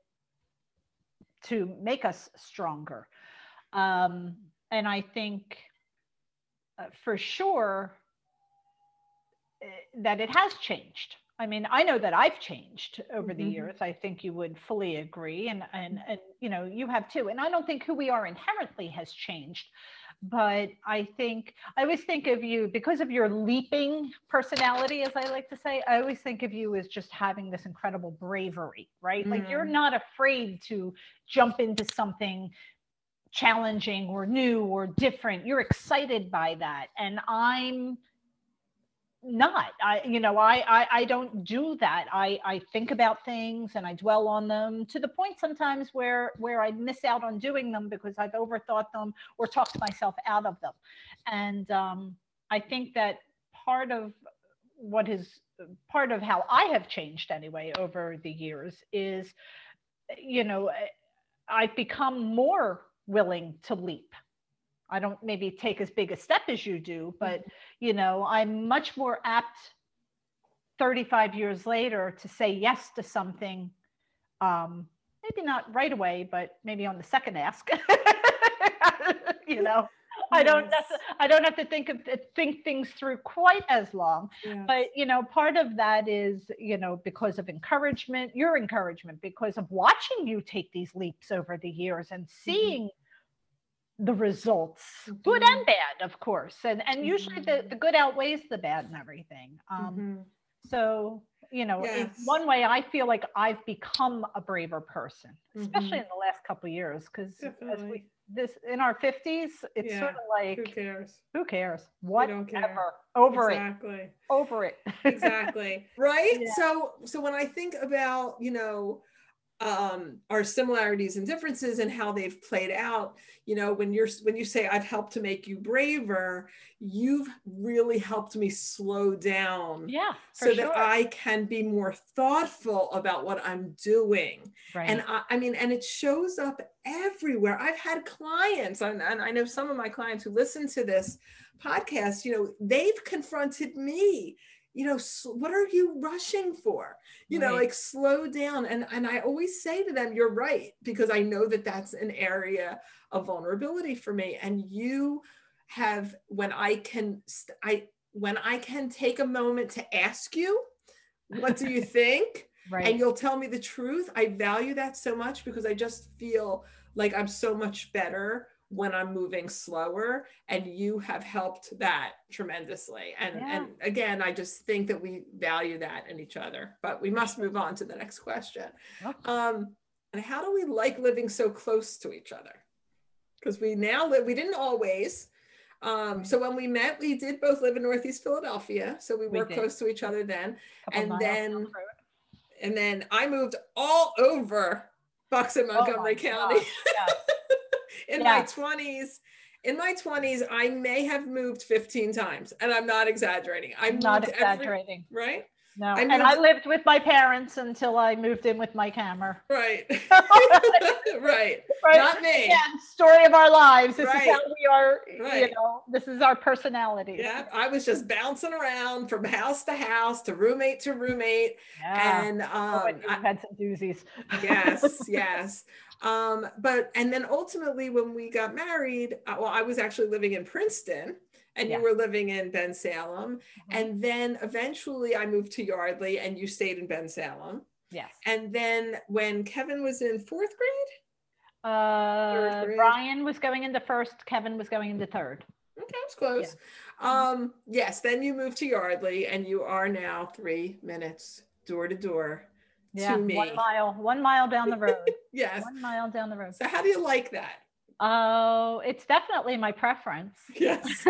to make us stronger. Um, and I think uh, for sure uh, that it has changed. I mean, I know that I've changed over mm-hmm. the years. I think you would fully agree. And, and, and, you know, you have too. And I don't think who we are inherently has changed, but I think, I always think of you, because of your leaping personality, as I like to say, I always think of you as just having this incredible bravery, right? Mm. Like you're not afraid to jump into something challenging or new or different. You're excited by that. And I'm not, I, you know, I, I, I don't do that. I, I think about things and I dwell on them to the point sometimes where, where I miss out on doing them because I've overthought them or talked myself out of them. And um, I think that part of what is part of how I have changed anyway over the years is, you know, I've become more willing to leap. I don't maybe take as big a step as you do, but, you know, I'm much more apt thirty-five years later to say yes to something, um, maybe not right away, but maybe on the second ask, you know, yes. I don't, I don't have to think of, think things through quite as long, yes. But, you know, part of that is, you know, because of encouragement, your encouragement, because of watching you take these leaps over the years and seeing mm-hmm. the results, mm-hmm. good and bad, of course. And and mm-hmm. usually the, the good outweighs the bad and everything. Um, mm-hmm. So, you know, yes. in one way I feel like I've become a braver person, especially mm-hmm. in the last couple of years, because as we this in our fifties, it's yeah. sort of like, who cares? Who cares? Whatever. Care. Over exactly. it. Over it. Exactly. Right? Yeah. So so when I think about, you know, um, our similarities and differences and how they've played out, you know, when you're, when you say I've helped to make you braver, you've really helped me slow down yeah, so sure. that I can be more thoughtful about what I'm doing. Right. And I, I mean, and it shows up everywhere. I've had clients, and, and I know some of my clients who listen to this podcast, you know, they've confronted me. You know, what are you rushing for? You right. know, like slow down. And, and I always say to them, you're right, because I know that that's an area of vulnerability for me. And you have, when I can, I, when I can take a moment to ask you, what do you think? Right. And you'll tell me the truth. I value that so much because I just feel like I'm so much better when I'm moving slower, and you have helped that tremendously. And, yeah. and again, I just think that we value that in each other, but we must move on to the next question. Okay. Um, and how do we like living so close to each other? Because we now live, we didn't always. Um, right. So when we met, we did both live in Northeast Philadelphia. So we were we close to each other then. And then, and then I moved all over Bucks and Montgomery oh County. Yeah. In yeah. my twenties, in my twenties, I may have moved fifteen times, and I'm not exaggerating. I'm not exaggerating, every, right? No, I and I lived with my parents until I moved in with Mike Hammer. Right, right. right, not me. Yeah, story of our lives. This right. is how we are. Right. You know, this is our personality. Yeah, I was just bouncing around from house to house, to roommate to roommate, yeah. and um, oh, you I, had some doozies. Yes, yes. Um, but, and then ultimately when we got married, uh, well, I was actually living in Princeton and yeah. you were living in Bensalem. Mm-hmm. And then eventually I moved to Yardley and you stayed in Bensalem. Yes. And then when Kevin was in fourth grade? Uh, grade? Brian was going into first, Kevin was going into third. Okay, I was close. Yeah. Um, yes, then you moved to Yardley and you are now three minutes door to door. Yeah, to me. one mile, one mile down the road. Yes. One mile down the road. So how do you like that? Oh, it's definitely my preference. Yes.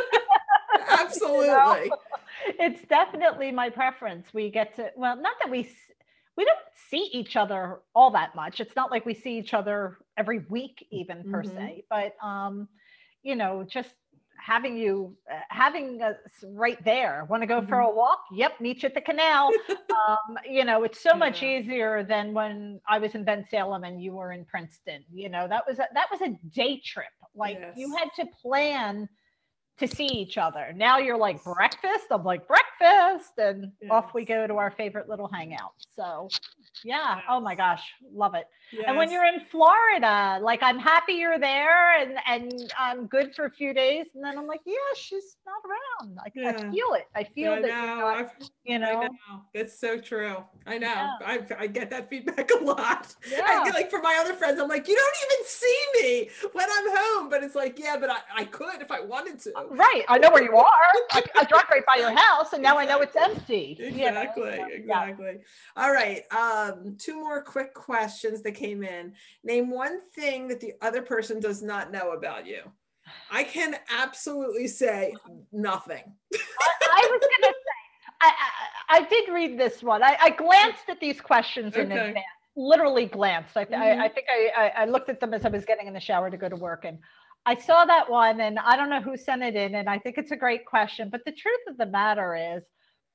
Absolutely. You know? It's definitely my preference. We get to, well, not that we, we don't see each other all that much. It's not like we see each other every week even per mm-hmm. se, but, um, you know, just having you, uh, having us right there. Want to go mm-hmm. for a walk? Yep, meet you at the canal. um, you know, it's so yeah. much easier than when I was in Bensalem and you were in Princeton. You know, that was a, that was a day trip. Like yes. you had to plan to see each other. Now you're like, breakfast? I'm like, breakfast. And yes. off we go to our favorite little hangout. So yeah. Yes. Oh my gosh. Love it. Yes. And when you're in Florida, like I'm happy you're there and, and I'm good for a few days. And then I'm like, yeah, she's not around. Like yeah. I feel it. I feel I that, know. You're not, you know, I know. It's so true. I know. Yeah. I, I get that feedback a lot. Yeah. I feel like for my other friends, I'm like, you don't even see me when I'm home, but it's like, yeah, but I, I could if I wanted to. Right. I know where you are. I, I drive right by your house and now exactly. I know it's empty. Exactly. You know? Exactly. Yeah. All right. Um, two more quick questions that came in. Name one thing that the other person does not know about you. I can absolutely say nothing. I, I was going to say, I, I, I did read this one. I, I glanced at these questions in okay. advance, literally glanced. I, mm-hmm. I, I think I, I looked at them as I was getting in the shower to go to work, and I saw that one, and I don't know who sent it in, and I think it's a great question. But the truth of the matter is,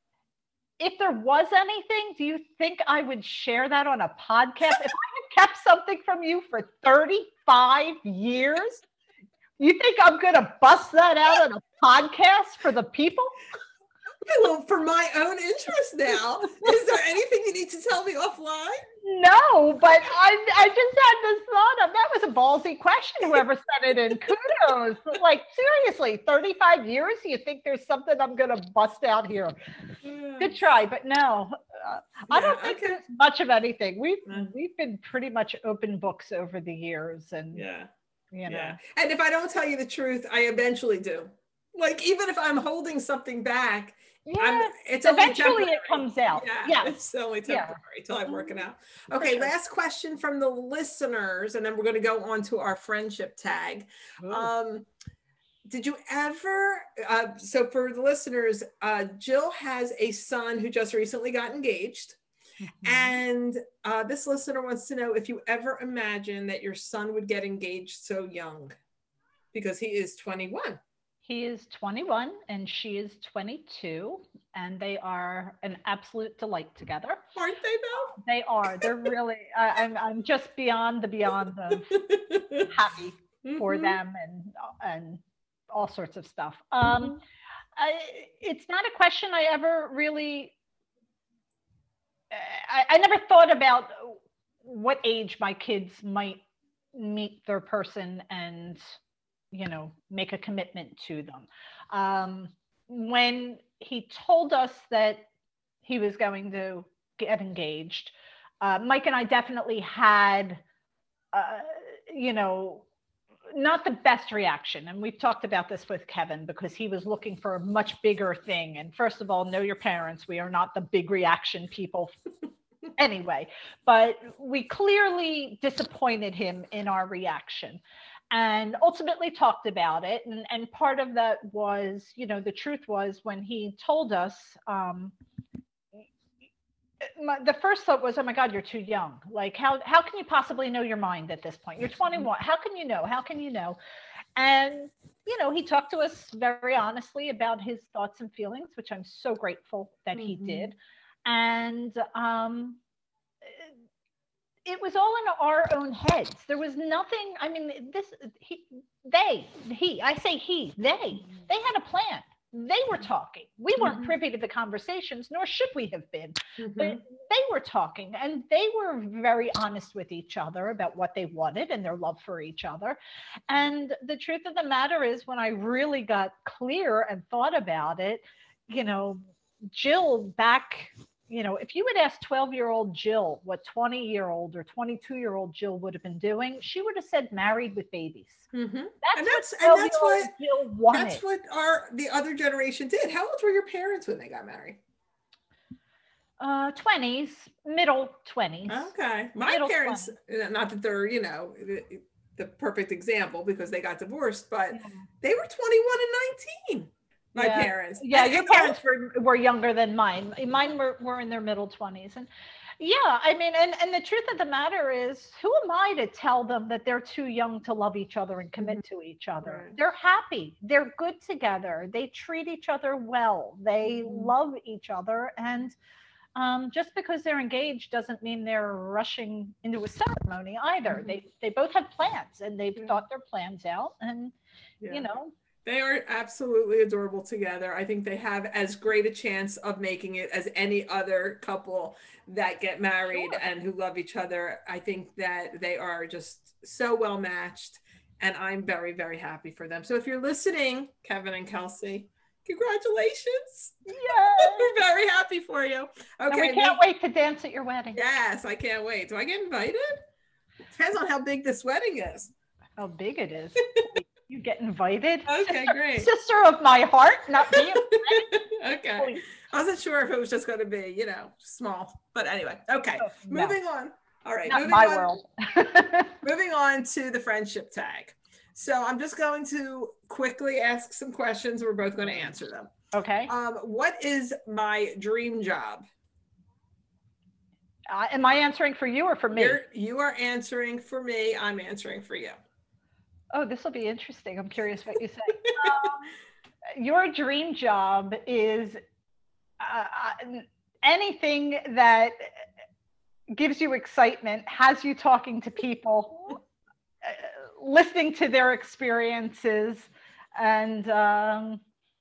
if there was anything, do you think I would share that on a podcast? If I had kept something from you for thirty-five years, you think I'm going to bust that out on a podcast for the people? Well, for my own interest now, is there anything you need to tell me offline? No, but I I just had this thought of, that was a ballsy question, whoever sent it in. Kudos. Like, seriously, thirty-five years? You think there's something I'm going to bust out here? Yeah. Good try, but no. Uh, yeah, I don't think okay. there's much of anything. We've, mm. we've been pretty much open books over the years. And, yeah. you know. Yeah. And if I don't tell you the truth, I eventually do. Like, even if I'm holding something back, yeah, I'm, it's eventually it comes out. Yeah, yes. It's only temporary until yeah. I'm working out. Okay, sure. Last question from the listeners, and then we're going to go on to our friendship tag. Ooh. Um, did you ever, uh, so for the listeners, uh, Jill has a son who just recently got engaged. Mm-hmm. And uh, this listener wants to know if you ever imagined that your son would get engaged so young, because he is twenty-one. He is twenty-one and she is twenty-two, and they are an absolute delight together. Aren't they though? They are. They're really, uh, I'm, I'm just beyond the beyond of happy mm-hmm. for them and, and all sorts of stuff. Um, mm-hmm. I, it's not a question I ever really, I, I never thought about what age my kids might meet their person and, you know, make a commitment to them. Um, when he told us that he was going to get engaged, uh, Mike and I definitely had, uh, you know, not the best reaction. And we've talked about this with Kevin, because he was looking for a much bigger thing. And first of all, know your parents. We are not the big reaction people anyway, but we clearly disappointed him in our reaction. And ultimately talked about it. And, and part of that was, you know, the truth was when he told us, um, my, the first thought was, oh my God, you're too young. Like, how, how can you possibly know your mind at this point? You're twenty-one. How can you know? How can you know? And, you know, he talked to us very honestly about his thoughts and feelings, which I'm so grateful that mm-hmm. he did. And, um, it was all in our own heads. There was nothing, I mean, this, he, they, he, I say he, they, they had a plan. They were talking. We weren't mm-hmm. privy to the conversations, nor should we have been, mm-hmm. but they were talking, and they were very honest with each other about what they wanted and their love for each other. And the truth of the matter is, when I really got clear and thought about it, you know, Jill back, you know, if you would ask twelve-year-old Jill what twenty-year-old or twenty-two-year-old Jill would have been doing, she would have said married with babies. Mm-hmm. That's, and that's, what and that's what Jill wanted. That's what our the other generation did. How old were your parents when they got married? Uh, twenties, middle twenties. Okay, my middle parents, twenties. Not that they're, you know, the, the perfect example because they got divorced, but yeah. they were twenty-one and nineteen. My yeah. parents. Yeah, and, your and parents were, were younger than mine. Mine were, were in their middle twenties. And yeah, I mean, and, and the truth of the matter is, who am I to tell them that they're too young to love each other and commit mm-hmm. to each other? Right. They're happy. They're good together. They treat each other well. They mm-hmm. love each other. And um, just because they're engaged doesn't mean they're rushing into a ceremony either. Mm-hmm. They they both have plans, and they've yeah. thought their plans out. And, yeah. you know, They are absolutely adorable together. I think they have as great a chance of making it as any other couple that get married sure. and who love each other. I think that they are just so well matched, and I'm very, very happy for them. So if you're listening, Kevin and Kelsey, congratulations. Yeah. We're very happy for you. Okay. And we can't wait to dance at your wedding. Yes, I can't wait. Do I get invited? Depends on how big this wedding is. How big it is. You get invited. Okay, sister, great. Sister of my heart, not me. Okay. Please. I wasn't sure if it was just going to be, you know, small. But anyway, okay. Oh, no. Moving on. All right. Not moving my on, world. Moving on to the friendship tag. So I'm just going to quickly ask some questions. We're both going to answer them. Okay. Um, what is my dream job? Uh, am I answering for you or for me? You're, you are answering for me. I'm answering for you. Oh, this will be interesting. I'm curious what you say. um, your dream job is uh, anything that gives you excitement, has you talking to people, uh, listening to their experiences, and um,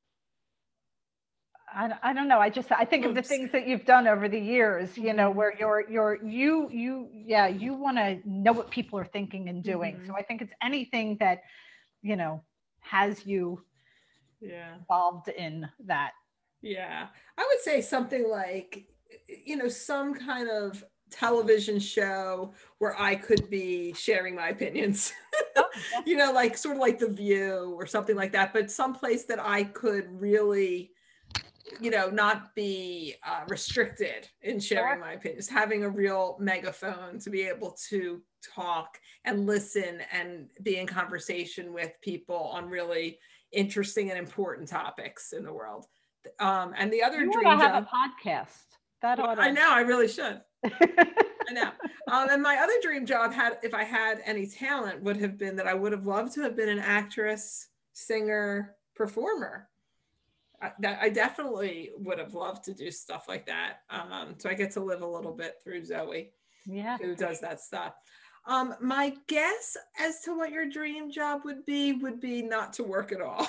I, I don't know. I just I think Oops. of the things that you've done over the years. You know, where you're you're you you yeah you want to know what people are thinking and doing. Mm-hmm. So I think it's anything that you know has you yeah involved in that. Yeah, I would say something like you know some kind of television show where I could be sharing my opinions. Oh, you know, like sort of like The View or something like that. But someplace that I could really you know, not be uh, restricted in sharing my opinions, having a real megaphone to be able to talk and listen and be in conversation with people on really interesting and important topics in the world. Um, and the other you dream have job, a podcast. That ought to... I know, I really should. I know. Um, and my other dream job had, if I had any talent, would have been that I would have loved to have been an actress, singer, performer. I, that I definitely would have loved to do stuff like that. Um, so I get to live a little bit through Zoe, yeah, who does that stuff. Um, my guess as to what your dream job would be would be not to work at all.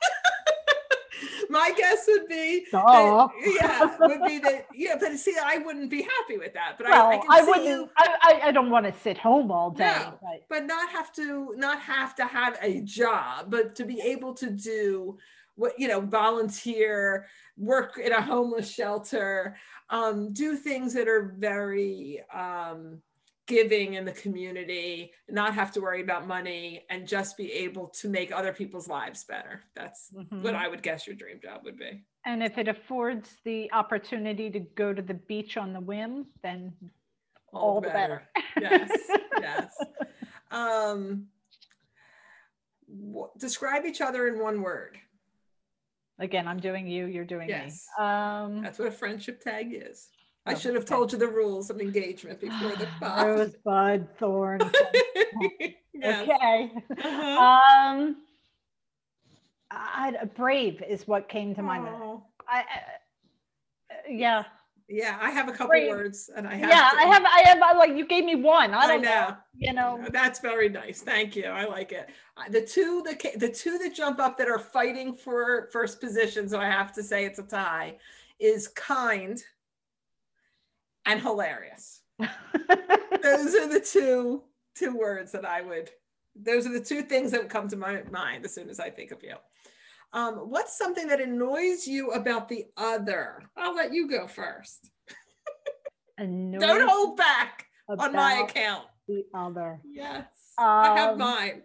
My guess would be, that, yeah, would be that, yeah, but see, I wouldn't be happy with that. But well, I, I can I see wouldn't. you. I, I don't want to sit home all day. No, but. but not have to, not have to have a job, but to be able to do what, you know, volunteer, work in a homeless shelter, um, do things that are very um, giving in the community, not have to worry about money, and just be able to make other people's lives better. That's mm-hmm. what I would guess your dream job would be. And if it affords the opportunity to go to the beach on the whim, then all, all the better. better. Yes, yes. Um, w- describe each other in one word. Again, I'm doing you, you're doing yes. me. Um, That's what a friendship tag is. I should have told you the rules of engagement before the pod. Rosebud, thorn. Yes. Okay. Uh-huh. Um, I, brave is what came to my mind. I, I, yeah. Yeah, I have a couple brave. words, and I have. Yeah, to, I have. I have. Like you gave me one. I don't I know. know. You know. That's very nice. Thank you. I like it. The two that the two that jump up that are fighting for first position, so I have to say it's a tie, is kind and hilarious. Those are the two two words that I would. Those are the two things that would come to my mind as soon as I think of you. Um, what's something that annoys you about the other? I'll let you go first. Don't hold back on my account. The other. Yes, um, I have mine.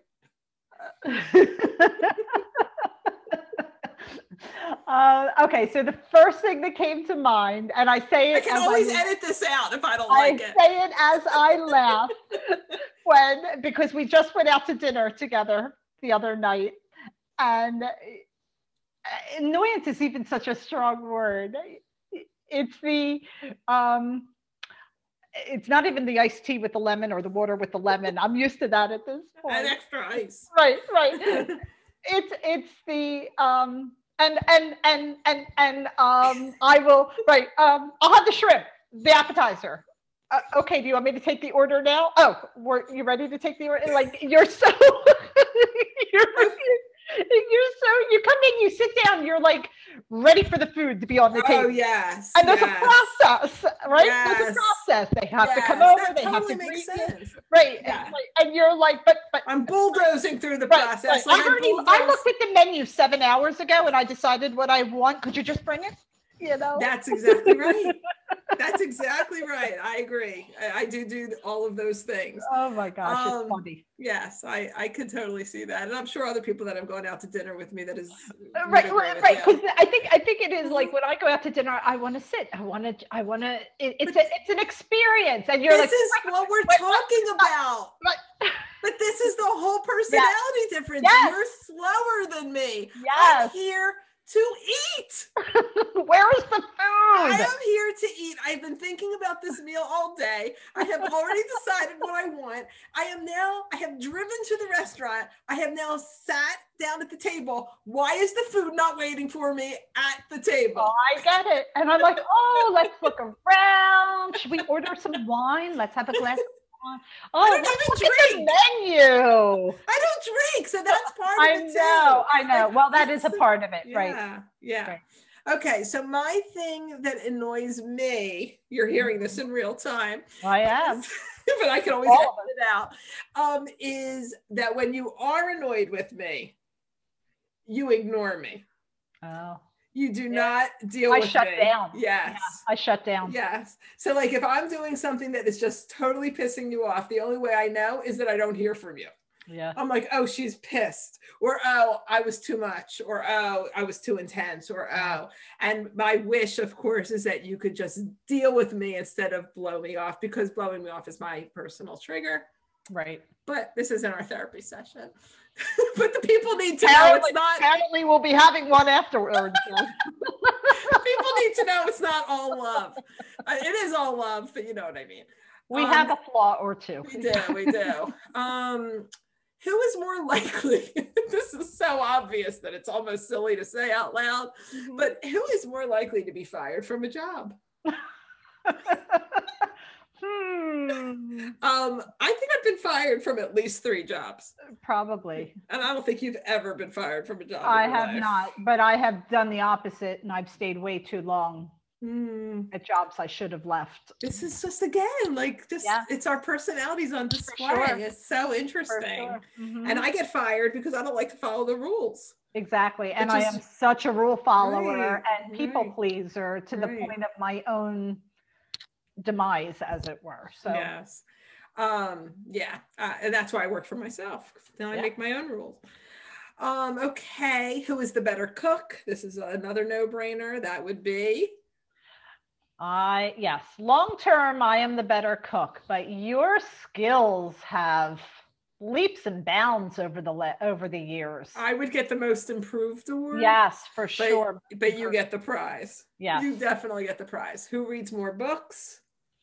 uh, okay, so the first thing that came to mind, and I say it. I can always I, edit this out if I don't I like it. I say it as I laugh when because we just went out to dinner together the other night, and annoyance is even such a strong word. It's the um it's not even the iced tea with the lemon or the water with the lemon. I'm used to that at this point. And extra ice. Right, right. it's it's the um and and and and and um I will right um I'll have the shrimp, the appetizer. Uh, okay, do you want me to take the order now? Oh, were you ready to take the order? Like you're so you're You're so, you come in, you sit down, you're like ready for the food to be on the table. Oh, yes. And there's yes. a process, right? Yes. There's a process. They have yes. to come over, that they totally have to makes greet sense. you. Right. Yeah. And, like, and you're like, but, but. I'm bulldozing through the right, process. Right. Like I, already, I looked at the menu seven hours ago and I decided what I want. Could you just bring it? You know? That's exactly right. That's exactly right. I agree. I, I do do all of those things. Oh my gosh, um, it's funny. Yes, I, I could totally see that. And I'm sure other people that have gone out to dinner with me that is right, right, right. Because I think I think it is like when I go out to dinner, I want to sit. I want to I want to it, it's a, it's an experience. And you're this like, this is what we're wait, talking wait, about. Right. But this is the whole personality yes. difference. Yes. You're slower than me. Yes. I'm here to eat. Where is the food? I am here to eat. I've been thinking about this meal all day. I have already decided what I want. I am now, I have driven to the restaurant. I have now sat down at the table. Why is the food not waiting for me at the table? Oh, I get it. And I'm like, oh, let's look around. Should we order some wine? Let's have a glass of wine. Oh, I don't even drink. Menu. I don't drink. So that's part I of it know, too. I know. Well, that is a part of it, yeah, right? Yeah. Right. Okay, so my thing that annoys me, you're hearing this in real time. I am. But I can always edit it out, um, is that when you are annoyed with me, you ignore me. Oh. You do yeah. not deal I with shut me. down. Yes. Yeah, I shut down. Yes. So like if I'm doing something that is just totally pissing you off, the only way I know is that I don't hear from you. Yeah. I'm like, oh, she's pissed, or oh, I was too much, or oh, I was too intense, or oh. And my wish, of course, is that you could just deal with me instead of blow me off, because blowing me off is my personal trigger. Right. But this isn't our therapy session. But the people need to apparently, know it's not. Apparently, we'll be having one afterwards. People need to know it's not all love. It is all love, but you know what I mean. We um, have a flaw or two. We do, we do. Um, who is more likely, this is so obvious that it's almost silly to say out loud, mm-hmm. but who is more likely to be fired from a job? hmm. um, I think I've been fired from at least three jobs. Probably. And I don't think you've ever been fired from a job. I have life. not, but I have done the opposite, and I've stayed way too long mm. at jobs I should have left. This is just, again, like just, yeah. it's our personalities on display. Sure. It's so interesting. Sure. Mm-hmm. And I get fired because I don't like to follow the rules. Exactly. And I am such a rule follower right, and people right. pleaser to right. the point of my own demise, as it were. So yes. Um, yeah. Uh, and that's why I work for myself. Now I yeah. make my own rules. Um, okay. Who is the better cook? This is another no-brainer. That would be I yes, long term, I am the better cook, but your skills have leaps and bounds over the le- over the years. I would get the most improved award. Yes, for but, sure. But you get the prize. Yeah, you definitely get the prize. Who reads more books?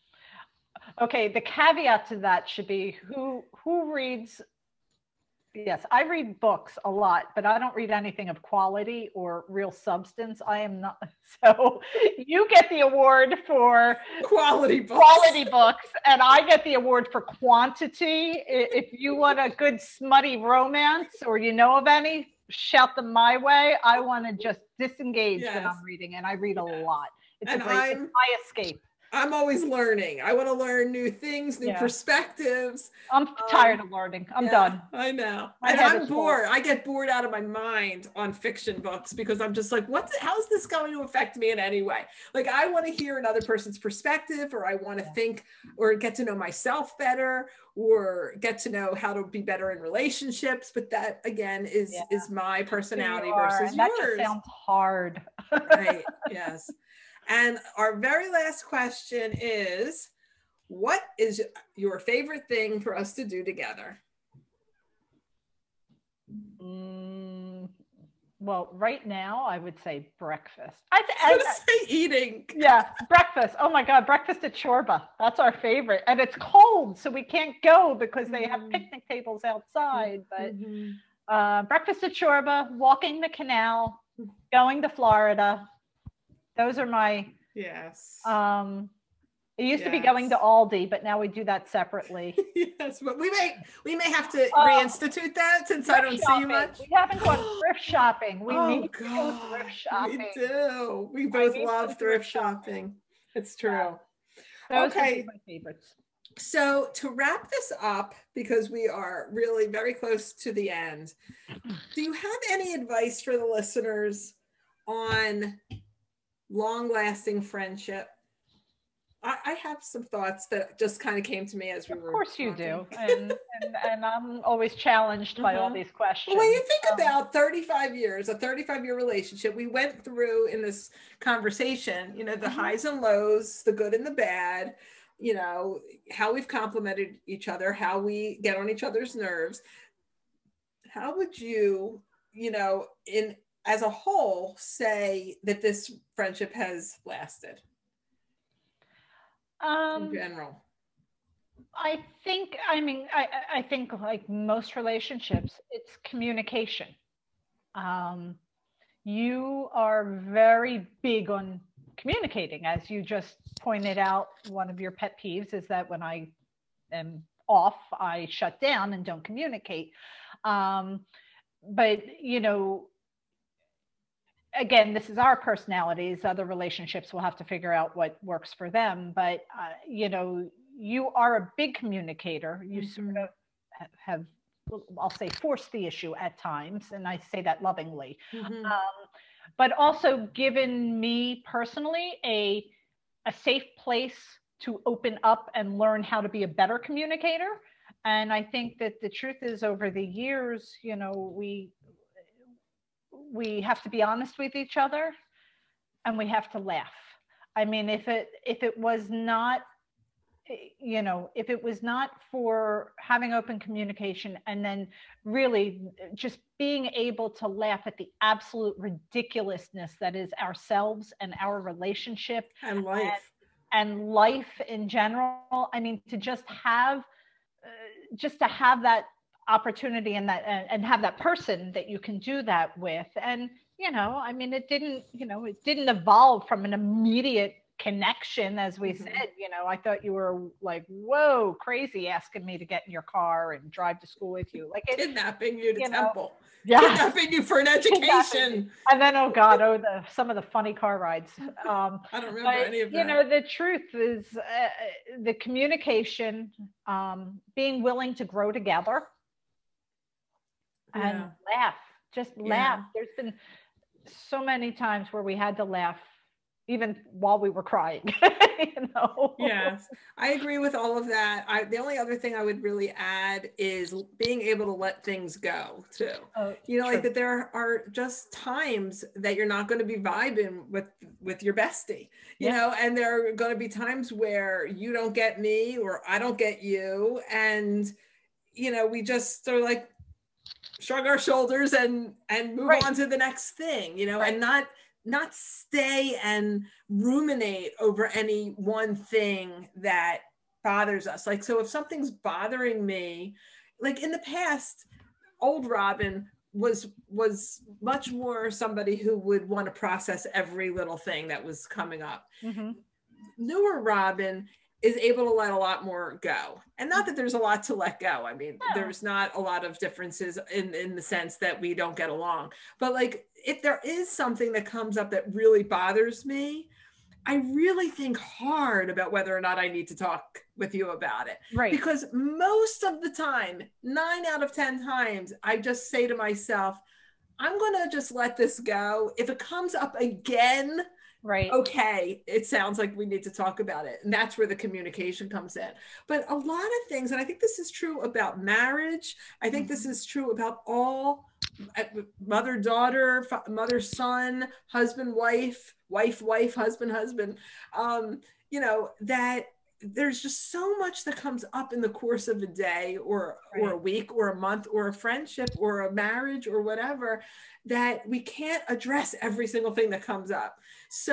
Okay, the caveat to that should be who who reads. Yes, I read books a lot, but I don't read anything of quality or real substance. I am not. So you get the award for quality books. quality books, and I get the award for quantity. If you want a good smutty romance or you know of any, shout them my way. I want to just disengage yes. when I'm reading, and I read a yes. lot. It's and a great it's my escape. I'm always learning. I want to learn new things, new yeah. perspectives. I'm tired um, of learning. I'm yeah, done. I know. My and I'm bored. Full. I get bored out of my mind on fiction books because I'm just like, what's how's this going to affect me in any way? Like, I want to hear another person's perspective, or I want to yeah. think or get to know myself better, or get to know how to be better in relationships. But that, again, is, yeah. is my personality versus that yours. That just sounds hard. Right. Yes. And our very last question is, what is your favorite thing for us to do together? Mm, well, right now, I would say breakfast. I, th- I was going to say eating. Yeah, breakfast. Oh my God, breakfast at Shorba. That's our favorite. And it's cold, so we can't go because they have picnic tables outside. But mm-hmm. uh, breakfast at Shorba, walking the canal, going to Florida. Those are my yes. Um, It used yes. to be going to Aldi, but now we do that separately. Yes, but we may we may have to uh, reinstitute that since I don't shopping. see you much. We haven't gone thrift shopping. We oh, need God. to go thrift shopping. We do. We both love thrift shopping. shopping. It's true. Yeah. Those okay. would be my favorites. So to wrap this up, because we are really very close to the end, do you have any advice for the listeners on long-lasting friendship? I, I have some thoughts that just kind of came to me as we of were Of course you talking. do. And, and, and I'm always challenged by mm-hmm. all these questions. Well, when you think um, about thirty-five years, a thirty-five year relationship, we went through in this conversation, you know, the mm-hmm. highs and lows, the good and the bad, you know, how we've complimented each other, how we get on each other's nerves. How would you, you know, in as a whole, say that this friendship has lasted? Um, in general, I think, I mean, I, I think like most relationships, it's communication. Um, you are very big on communicating, as you just pointed out. One of your pet peeves is that when I am off, I shut down and don't communicate. Um, but, you know, again, this is our personalities. Other relationships will have to figure out what works for them. But, uh, you know, you are a big communicator. You mm-hmm. sort of have, I'll say, forced the issue at times. And I say that lovingly. Mm-hmm. Um, but also given me personally a, a safe place to open up and learn how to be a better communicator. And I think that the truth is, over the years, you know, we, we have to be honest with each other, and we have to laugh. I mean, if it, if it was not, you know, if it was not for having open communication and then really just being able to laugh at the absolute ridiculousness that is ourselves and our relationship and life and, and life in general. I mean, to just have, uh, just to have that opportunity and that and, and have that person that you can do that with. And you know, I mean, it didn't, you know, it didn't evolve from an immediate connection, as we mm-hmm. said. You know, I thought you were like, whoa, crazy, asking me to get in your car and drive to school with you, like it, kidnapping you to you Temple, know, yeah, kidnapping you for an education, and then oh god, oh the some of the funny car rides. Um, I don't remember but, any of that. You know, the truth is uh, the communication, um, being willing to grow together. And yeah. laugh, just laugh. Yeah. There's been so many times where we had to laugh, even while we were crying. You know? Yes, I agree with all of that. I, the only other thing I would really add is being able to let things go too. Oh, you know, true. Like that there are just times that you're not going to be vibing with, with your bestie, you yeah. know, and there are going to be times where you don't get me or I don't get you. And, you know, we just are like, shrug our shoulders and and move right. on to the next thing, you know, right. and not not stay and ruminate over any one thing that bothers us. Like, so if something's bothering me, like in the past, old Robin was was much more somebody who would want to process every little thing that was coming up. Mm-hmm. Newer Robin is able to let a lot more go. And not that there's a lot to let go. I mean, no. there's not a lot of differences in, in the sense that we don't get along. But like, if there is something that comes up that really bothers me, I really think hard about whether or not I need to talk with you about it. Right. Because most of the time, nine out of ten times, I just say to myself, I'm going to just let this go. If it comes up again, right. okay, it sounds like we need to talk about it. And that's where the communication comes in. But a lot of things, and I think this is true about marriage. I think mm-hmm. this is true about all mother, daughter, mother, son, husband, wife, wife, wife, husband, husband. Um, you know, that there's just so much that comes up in the course of a day or, right. or a week or a month or a friendship or a marriage or whatever, that we can't address every single thing that comes up. So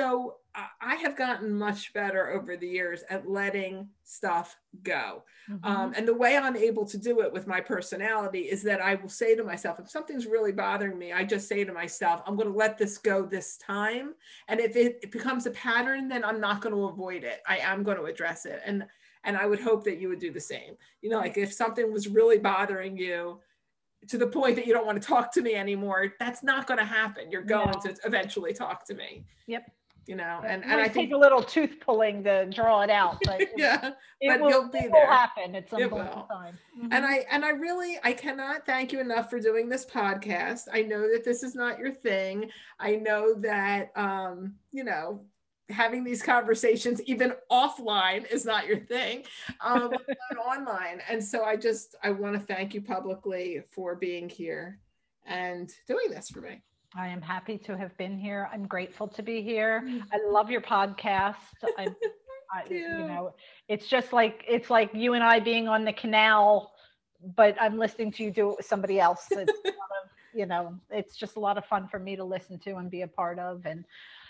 I have gotten much better over the years at letting stuff go. Mm-hmm. Um, and the way I'm able to do it with my personality is that I will say to myself, if something's really bothering me, I just say to myself, I'm going to let this go this time. And if it, it becomes a pattern, then I'm not going to avoid it. I am going to address it. And, and I would hope that you would do the same. You know, like if something was really bothering you to the point that you don't want to talk to me anymore, that's not going to happen. You're going no. to eventually talk to me. Yep. You know, and, and, and I take think a little tooth pulling to draw it out, but yeah, it but will, you'll be it there. will happen at some it point will. in time. Mm-hmm. And I and I really I cannot thank you enough for doing this podcast. I know that this is not your thing. I know that um, you know, having these conversations even offline is not your thing, um, but online. And so I just I want to thank you publicly for being here and doing this for me. I am happy to have been here. I'm grateful to be here. I love your podcast. I, I you. you know, it's just like, it's like you and I being on the canal, but I'm listening to you do it with somebody else. It's a lot of, you know, it's just a lot of fun for me to listen to and be a part of. And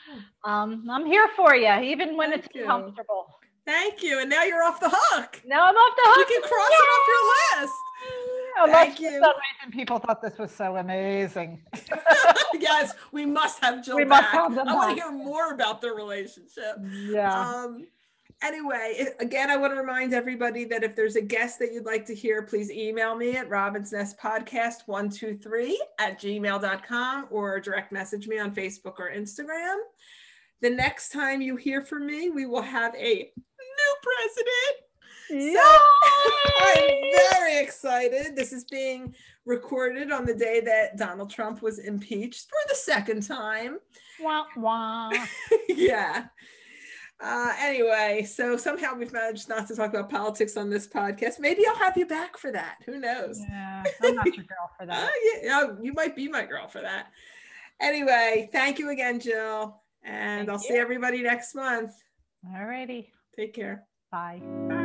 um, I'm here for you, even when Thank it's you. uncomfortable. Thank you. And now you're off the hook. Now I'm off the hook. You can cross Yay! it off your list. Oh, Thank you. For some reason, people thought this was so amazing. Yes, we must have Jill we back. Must have them I back. want to hear more about their relationship. Yeah. Um, anyway, it, again, I want to remind everybody that if there's a guest that you'd like to hear, please email me at robin's nest podcast one two three at gmail dot com or direct message me on Facebook or Instagram. The next time you hear from me, we will have a new president. Yay! So I'm very excited. This is being recorded on the day that Donald Trump was impeached for the second time. Wah, wah. Yeah. Uh, anyway, so somehow we've managed not to talk about politics on this podcast. Maybe I'll have you back for that. Who knows? Yeah, I'm not your girl for that. uh, yeah, you might be my girl for that. Anyway, thank you again, Jill. And thank I'll you. see everybody next month. All righty. Take care. Bye. Bye.